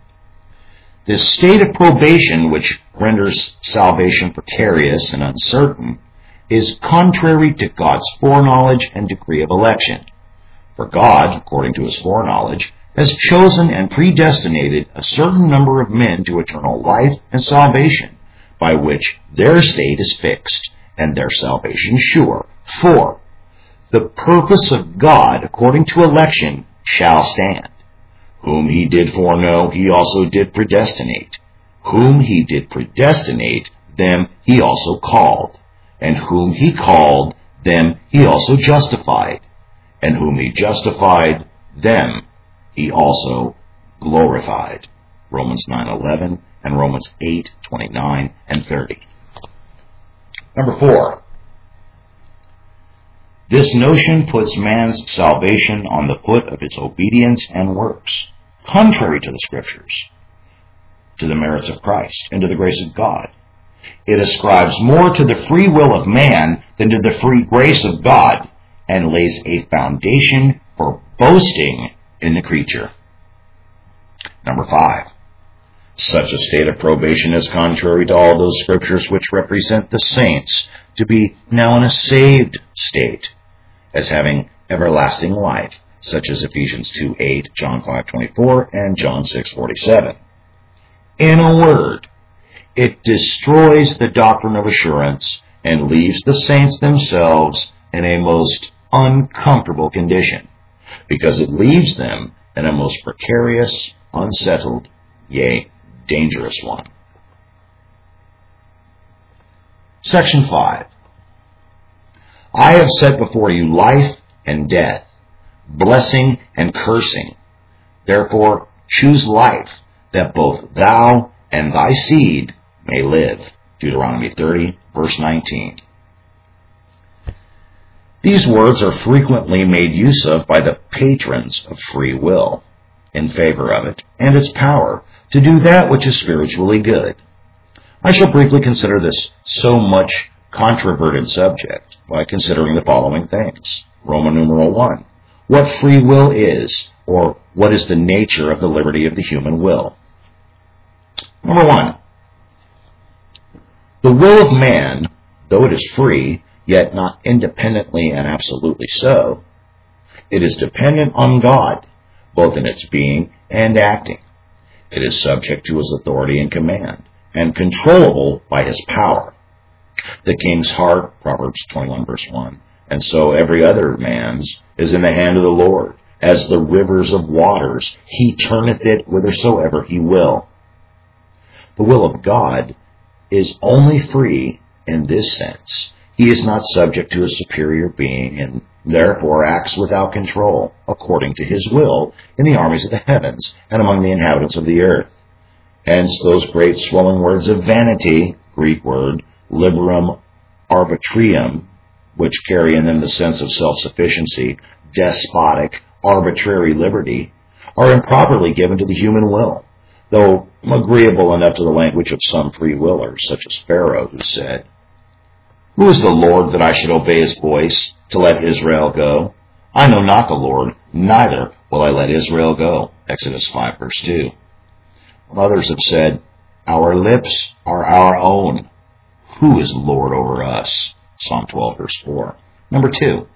this state of probation, which renders salvation precarious and uncertain, is contrary to God's foreknowledge and decree of election. For God, according to his foreknowledge, has chosen and predestinated a certain number of men to eternal life and salvation, by which their state is fixed and their salvation sure. For the purpose of God, according to election, shall stand. Whom he did foreknow, he also did predestinate. Whom he did predestinate, them he also called. And whom he called, them he also justified. And whom he justified, them he also glorified. Romans 9:11 and Romans 8:29 and 30. Number 4. This notion puts man's salvation on the foot of its obedience and works, contrary to the Scriptures, to the merits of Christ, and to the grace of God. It ascribes more to the free will of man than to the free grace of God, and lays a foundation for boasting in the creature. Number 5. Such a state of probation is contrary to all those Scriptures which represent the saints to be now in a saved state, as having everlasting life, such as Ephesians 2:8, John 5:24, and John 6:47. In a word, it destroys the doctrine of assurance and leaves the saints themselves in a most uncomfortable condition, because it leaves them in a most precarious, unsettled, yea, dangerous one. Section 5. I have set before you life and death, blessing and cursing. Therefore choose life, that both thou and thy seed may live. Deuteronomy 30, verse 19. These words are frequently made use of by the patrons of free will in favor of it and its power to do that which is spiritually good. I shall briefly consider this so much controverted subject by considering the following things. Roman numeral 1. What free will is, or what is the nature of the liberty of the human will? Number 1. The will of man, though it is free, yet not independently and absolutely so, It is dependent on God, both in its being and acting. It is subject to his authority and command, and controllable by his power. The king's heart, Proverbs 21 verse 1, and so every other man's is in the hand of the Lord. As the rivers of waters, he turneth it whithersoever he will. The will of God is only free in this sense. He is not subject to a superior being and therefore acts without control, according to his will, in the armies of the heavens and among the inhabitants of the earth. Hence those great swelling words of vanity, Greek word, liberum arbitrium, which carry in them the sense of self-sufficiency, despotic, arbitrary liberty, are improperly given to the human will, though agreeable enough to the language of some free willers, such as Pharaoh, who said, "Who is the Lord that I should obey his voice, to let Israel go? I know not the Lord, neither will I let Israel go." Exodus 5 verse 2. Others have said, "Our lips are our own. Who is Lord over us?" Psalm 12 verse 4. Number 2.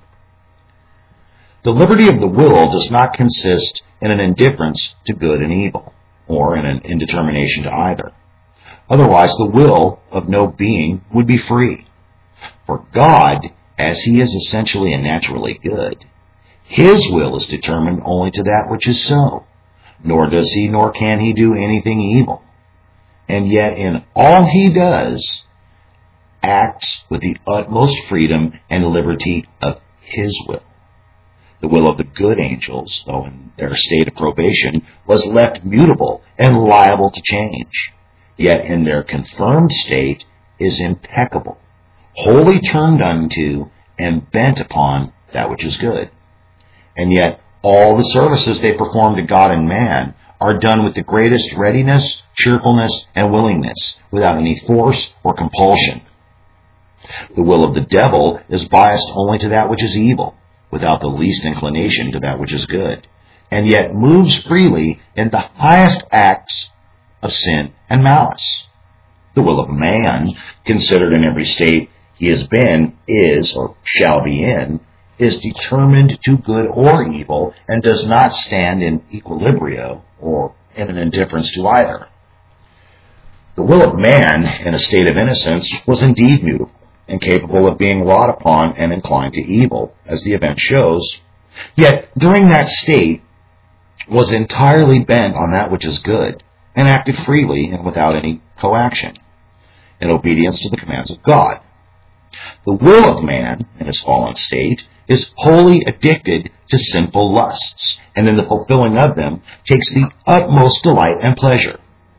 The liberty of the will does not consist in an indifference to good and evil, or in an indetermination to either. Otherwise, the will of no being would be free. For God, as he is essentially and naturally good, his will is determined only to that which is so, nor does he nor can he do anything evil. And yet in all he does, acts with the utmost freedom and liberty of his will. The will of the good angels, though in their state of probation, was left mutable and liable to change, yet in their confirmed state is impeccable, wholly turned unto and bent upon that which is good. And yet all the services they perform to God and man are done with the greatest readiness, cheerfulness, and willingness, without any force or compulsion. The will of the devil is biased only to that which is evil, without the least inclination to that which is good, and yet moves freely in the highest acts of sin and malice. The will of man, considered in every state he has been, is, or shall be in, is determined to good or evil, and does not stand in equilibrio, or in an indifference to either. The will of man, in a state of innocence, was indeed mutable, and capable of being wrought upon and inclined to evil, as the event shows, yet during that state was entirely bent on that which is good, and acted freely and without any coaction, in obedience to the commands of God. The will of man, in his fallen state, is wholly addicted to sinful lusts, and in the fulfilling of them takes the utmost delight and pleasure.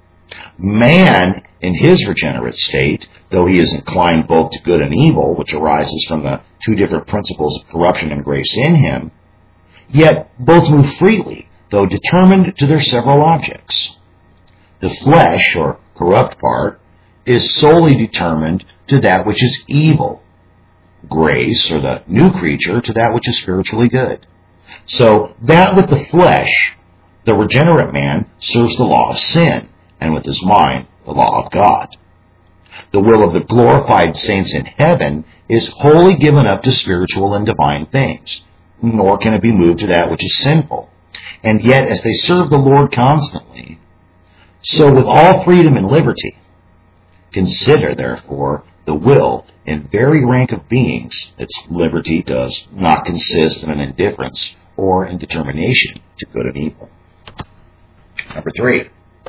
Man, in his regenerate state, though he is inclined both to good and evil, which arises from the two different principles of corruption and grace in him, yet both move freely, though determined to their several objects. The flesh, or corrupt part, is solely determined to that which is evil, grace, or the new creature, to that which is spiritually good. So that with the flesh, the regenerate man serves the law of sin, and with his mind, the law of God. The will of the glorified saints in heaven is wholly given up to spiritual and divine things, nor can it be moved to that which is sinful. And yet, as they serve the Lord constantly, so with all freedom and liberty. Consider, therefore, the will in very rank of beings. Its liberty does not consist in an indifference or in determination to good and evil. Number 3.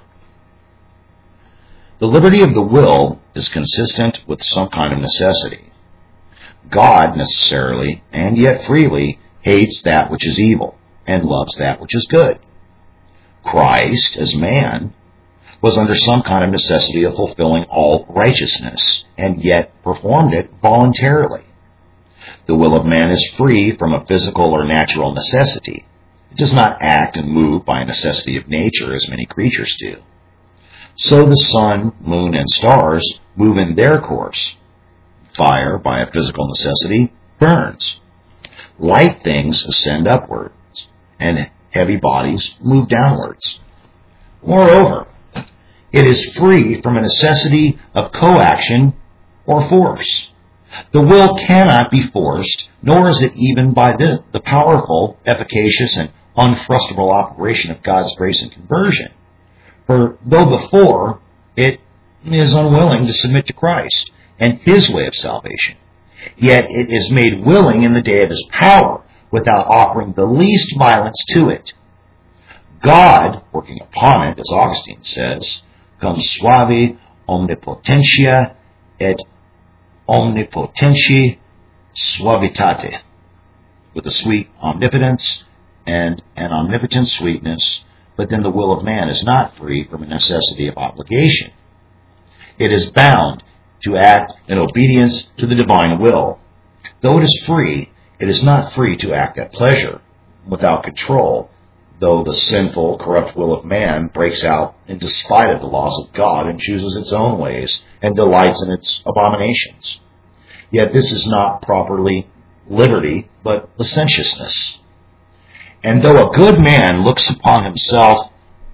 The liberty of the will is consistent with some kind of necessity. God necessarily, and yet freely, hates that which is evil, and loves that which is good. Christ, as man, was under some kind of necessity of fulfilling all righteousness, and yet performed it voluntarily. The will of man is free from a physical or natural necessity. It does not act and move by a necessity of nature as many creatures do. So the sun, moon, and stars move in their course. Fire, by a physical necessity, burns. Light things ascend upwards, and heavy bodies move downwards. Moreover, it is free from a necessity of coaction or force. The will cannot be forced, nor is it even by the powerful, efficacious, and unfrustrable operation of God's grace and conversion. For though before it is unwilling to submit to Christ and His way of salvation, yet it is made willing in the day of His power, without offering the least violence to it. God, working upon it, as Augustine says, cum suave omnipotentia et omnipotentiae suavitate, with a sweet omnipotence and an omnipotent sweetness, but then the will of man is not free from a necessity of obligation. It is bound to act in obedience to the divine will. Though it is free, it is not free to act at pleasure, without control, though the sinful, corrupt will of man breaks out in despite of the laws of God and chooses its own ways and delights in its abominations. Yet this is not properly liberty, but licentiousness. And though a good man looks upon himself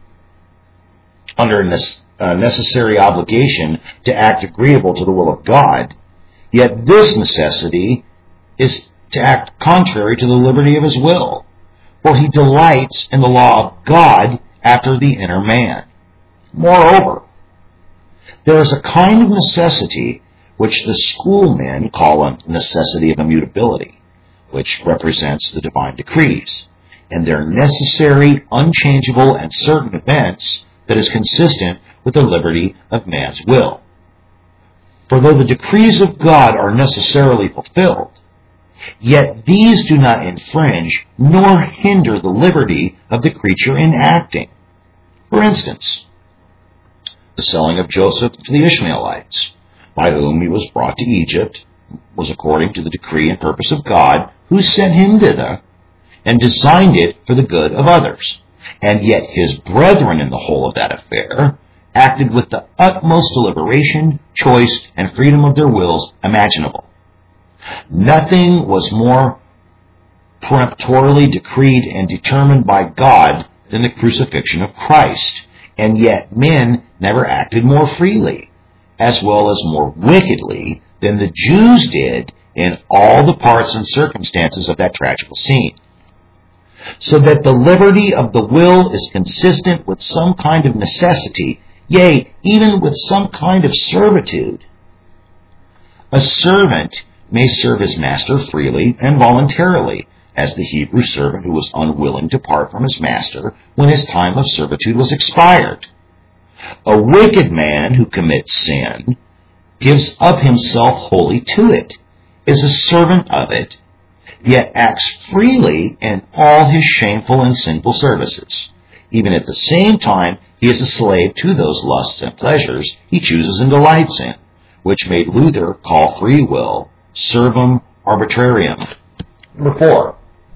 under a necessary obligation to act agreeable to the will of God, yet this necessity is to act contrary to the liberty of his will, for he delights in the law of God after the inner man. Moreover, there is a kind of necessity which the schoolmen call a necessity of immutability, which represents the divine decrees, and their necessary, unchangeable, and certain events that is consistent with the liberty of man's will. For though the decrees of God are necessarily fulfilled, yet these do not infringe nor hinder the liberty of the creature in acting. For instance, the selling of Joseph to the Ishmaelites, by whom he was brought to Egypt, was according to the decree and purpose of God, who sent him thither, and designed it for the good of others. And yet his brethren in the whole of that affair acted with the utmost deliberation, choice, and freedom of their wills imaginable. Nothing was more peremptorily decreed and determined by God than the crucifixion of Christ, and yet men never acted more freely, as well as more wickedly, than the Jews did in all the parts and circumstances of that tragical scene. So that the liberty of the will is consistent with some kind of necessity, yea, even with some kind of servitude. A servant may serve his master freely and voluntarily, as the Hebrew servant who was unwilling to part from his master when his time of servitude was expired. A wicked man who commits sin gives up himself wholly to it, is a servant of it, yet acts freely in all his shameful and sinful services. Even at the same time, he is a slave to those lusts and pleasures he chooses and delights in, which made Luther call free will servum arbitrarium. Number 4.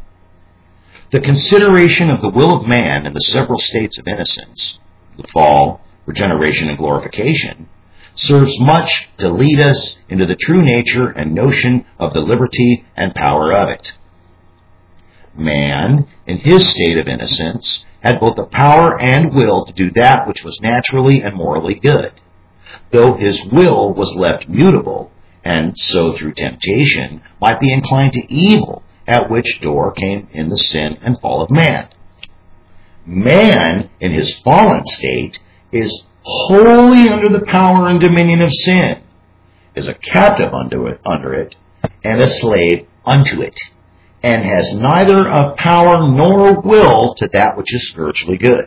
The consideration of the will of man in the several states of innocence, the fall, regeneration, and glorification, serves much to lead us into the true nature and notion of the liberty and power of it. Man, in his state of innocence, had both the power and will to do that which was naturally and morally good, though his will was left mutable, and so through temptation might be inclined to evil, at which door came in the sin and fall of man. Man, in his fallen state, is wholly under the power and dominion of sin, is a captive under it, and a slave unto it, and has neither a power nor will to that which is spiritually good.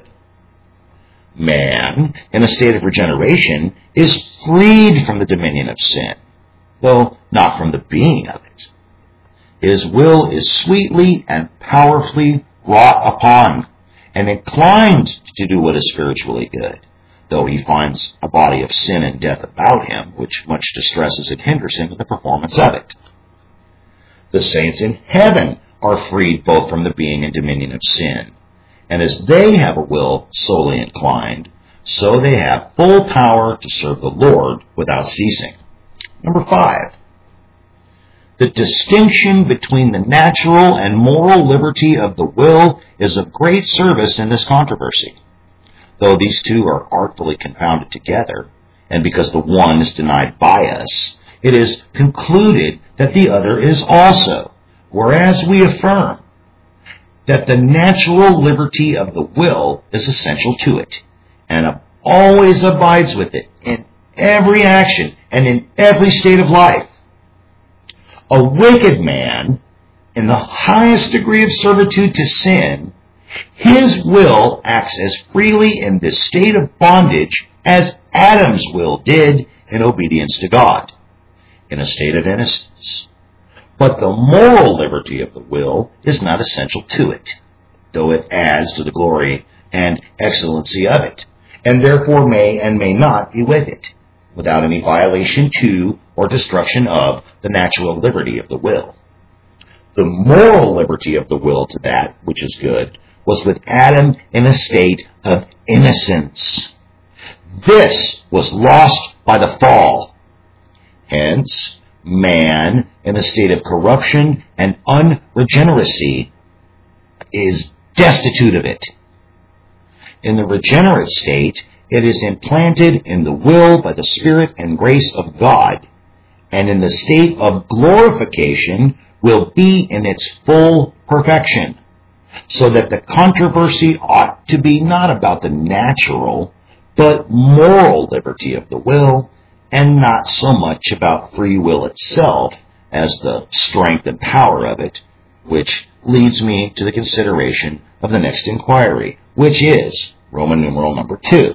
Man, in a state of regeneration, is freed from the dominion of sin, though not from the being of it. His will is sweetly and powerfully wrought upon, and inclined to do what is spiritually good, though he finds a body of sin and death about him, which much distresses and hinders him in the performance of it. The saints in heaven are freed both from the being and dominion of sin, and as they have a will solely inclined, so they have full power to serve the Lord without ceasing. Number 5. The distinction between the natural and moral liberty of the will is of great service in this controversy. Though these two are artfully confounded together, and because the one is denied by us, it is concluded that the other is also, whereas we affirm that the natural liberty of the will is essential to it, and always abides with it in every action and in every state of life. A wicked man, in the highest degree of servitude to sin, his will acts as freely in this state of bondage as Adam's will did in obedience to God, in a state of innocence. But the moral liberty of the will is not essential to it, though it adds to the glory and excellency of it, and therefore may and may not be with it, without any violation to or destruction of the natural liberty of the will. The moral liberty of the will to that which is good was with Adam in a state of innocence. This was lost by the fall. Hence, man in a state of corruption and unregeneracy is destitute of it. In the regenerate state, it is implanted in the will by the Spirit and grace of God, and in the state of glorification will be in its full perfection, so that the controversy ought to be not about the natural, but moral liberty of the will, and not so much about free will itself as the strength and power of it, which leads me to the consideration of the next inquiry, which is Roman numeral number 2.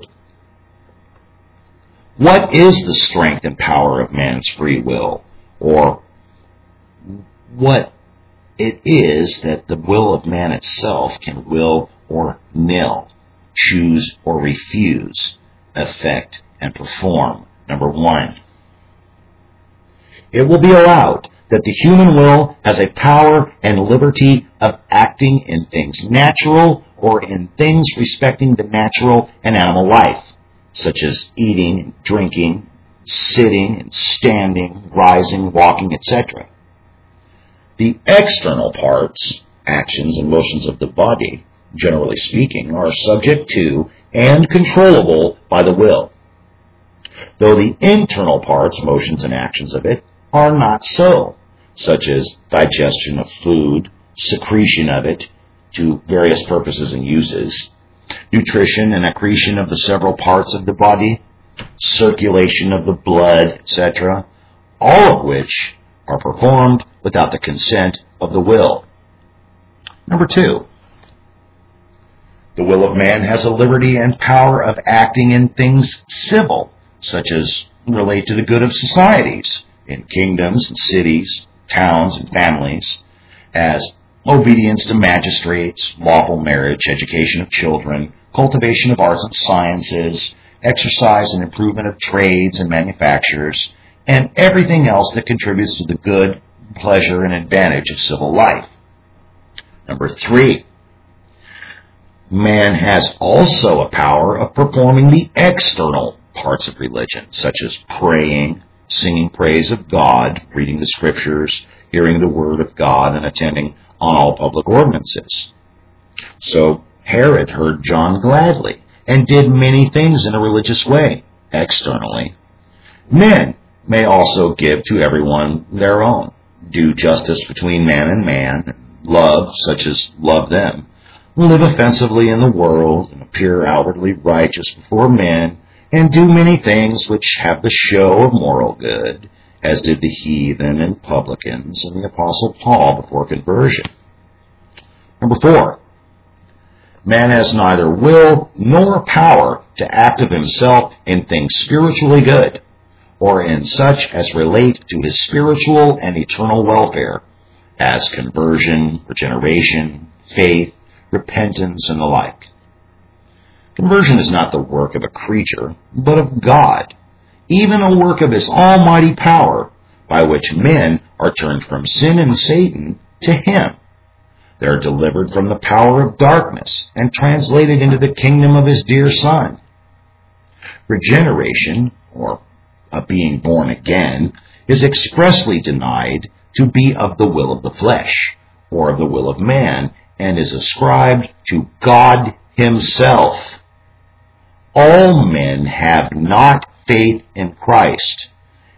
What is the strength and power of man's free will, or what it is that the will of man itself can will or nill, choose or refuse, effect and perform? Number 1. It will be allowed that the human will has a power and liberty of acting in things natural or in things respecting the natural and animal life, such as eating and drinking, sitting and standing, rising, walking, etc. The external parts, actions and motions of the body, generally speaking, are subject to and controllable by the will, though the internal parts, motions and actions of it, are not so, such as digestion of food, secretion of it to various purposes and uses, nutrition and accretion of the several parts of the body, circulation of the blood, etc., all of which are performed without the consent of the will. Number 2. The will of man has a liberty and power of acting in things civil, such as relate to the good of societies, in kingdoms and cities, towns and families, as obedience to magistrates, lawful marriage, education of children, cultivation of arts and sciences, exercise and improvement of trades and manufactures, and everything else that contributes to the good, pleasure, and advantage of civil life. Number 3. Man has also a power of performing the external parts of religion, such as praying, singing praise of God, reading the scriptures, hearing the word of God, and attending on all public ordinances. So Herod heard John gladly and did many things in a religious way, externally. Men may also give to everyone their own, do justice between man and man, love such as love them, live offensively in the world, and appear outwardly righteous before men, and do many things which have the show of moral good, as did the heathen and publicans and the Apostle Paul before conversion. Number 4. Man has neither will nor power to act of himself in things spiritually good, or in such as relate to his spiritual and eternal welfare, as conversion, regeneration, faith, repentance, and the like. Conversion is not the work of a creature, but of God, even a work of his almighty power, by which men are turned from sin and Satan to him. They are delivered from the power of darkness and translated into the kingdom of his dear Son. Regeneration, or a being born again, is expressly denied to be of the will of the flesh, or of the will of man, and is ascribed to God himself. All men have not faith in Christ,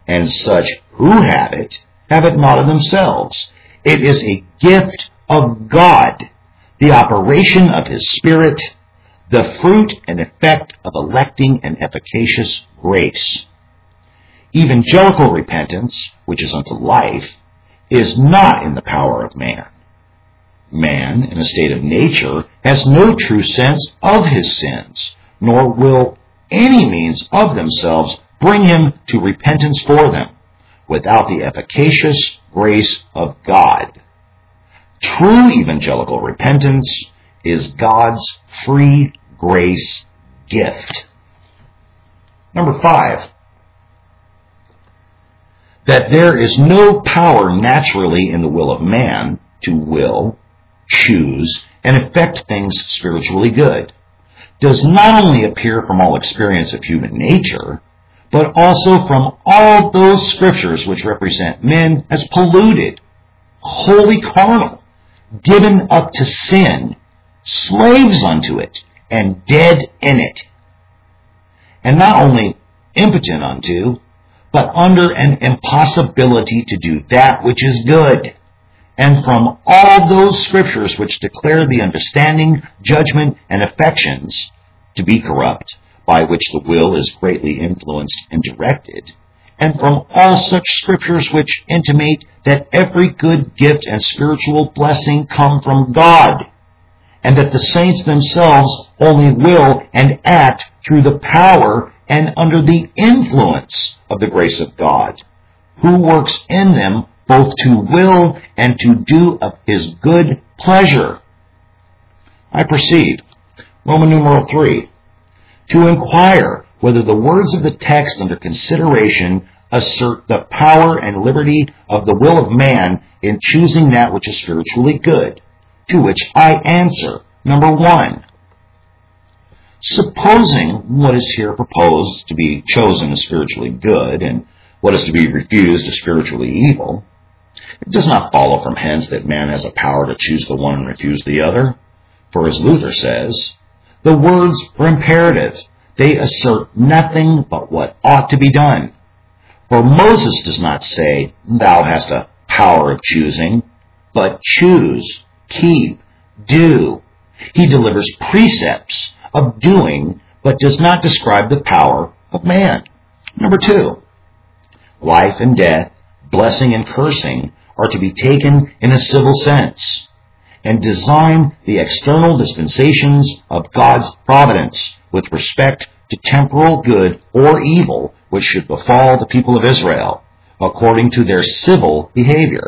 and such who have it not of themselves. It is a gift of God, the operation of his Spirit, the fruit and effect of electing and efficacious grace. Evangelical repentance, which is unto life, is not in the power of man. Man, in a state of nature, has no true sense of his sins, nor will any means of themselves bring him to repentance for them, without the efficacious grace of God. True evangelical repentance is God's free grace gift. Number 5, that there is no power naturally in the will of man to will, choose, and effect things spiritually good, does not only appear from all experience of human nature, but also from all those scriptures which represent men as polluted, wholly carnal, given up to sin, slaves unto it, and dead in it, and not only impotent unto, but under an impossibility to do that which is good, and from all those scriptures which declare the understanding, judgment, and affections to be corrupt, by which the will is greatly influenced and directed, and from all such scriptures which intimate that every good gift and spiritual blessing come from God, and that the saints themselves only will and act through the power and under the influence of the grace of God, who works in them both to will and to do of his good pleasure. I proceed. Roman numeral 3. To inquire whether the words of the text under consideration assert the power and liberty of the will of man in choosing that which is spiritually good, to which I answer, number 1. Supposing what is here proposed to be chosen as spiritually good and what is to be refused as spiritually evil, it does not follow from hence that man has a power to choose the one and refuse the other. For as Luther says, the words are imperative. They assert nothing but what ought to be done. For Moses does not say, thou hast a power of choosing, but choose, keep, do. He delivers precepts of doing, but does not describe the power of man. Number 2, life and death, blessing and cursing are to be taken in a civil sense, and design the external dispensations of God's providence with respect to temporal good or evil which should befall the people of Israel, according to their civil behavior.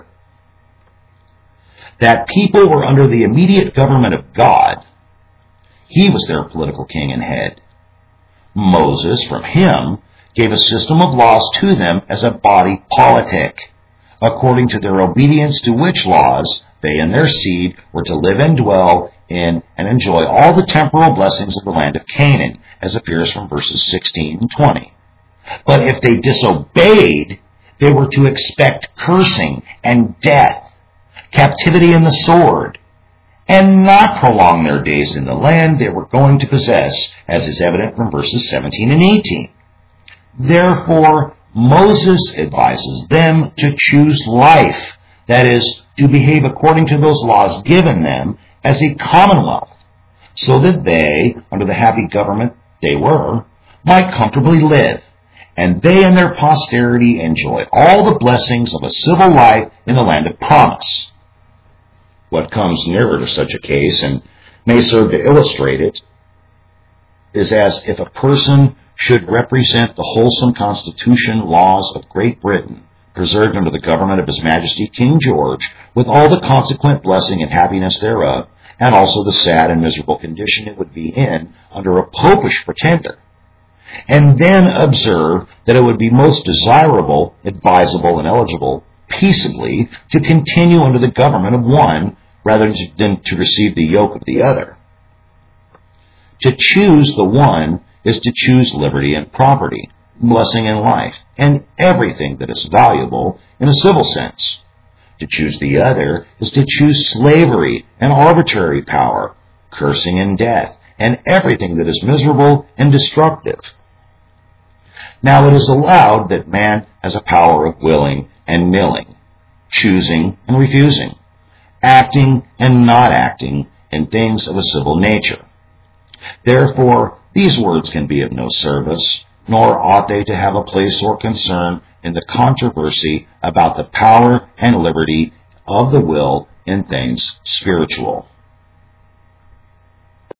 That people were under the immediate government of God. He was their political king and head. Moses, from him, gave a system of laws to them as a body politic, according to their obedience to which laws they and their seed were to live and dwell in and enjoy all the temporal blessings of the land of Canaan, as appears from verses 16 and 20. But if they disobeyed, they were to expect cursing and death, captivity and the sword, and not prolong their days in the land they were going to possess, as is evident from verses 17 and 18. Therefore, Moses advises them to choose life, that is, to behave according to those laws given them as a commonwealth, so that they, under the happy government they were, might comfortably live, and they and their posterity enjoy all the blessings of a civil life in the land of promise. What comes nearer to such a case, and may serve to illustrate it, is as if a person should represent the wholesome constitution laws of Great Britain, preserved under the government of His Majesty King George, with all the consequent blessing and happiness thereof, and also the sad and miserable condition it would be in under a popish pretender, and then observe that it would be most desirable, advisable, and eligible peaceably to continue under the government of one rather than to receive the yoke of the other. To choose the one is to choose liberty and property, blessing and life, and everything that is valuable in a civil sense. To choose the other is to choose slavery and arbitrary power, cursing and death, and everything that is miserable and destructive. Now it is allowed that man has a power of willing and nilling, choosing and refusing, acting and not acting in things of a civil nature. Therefore, these words can be of no service, nor ought they to have a place or concern in the controversy about the power and liberty of the will in things spiritual.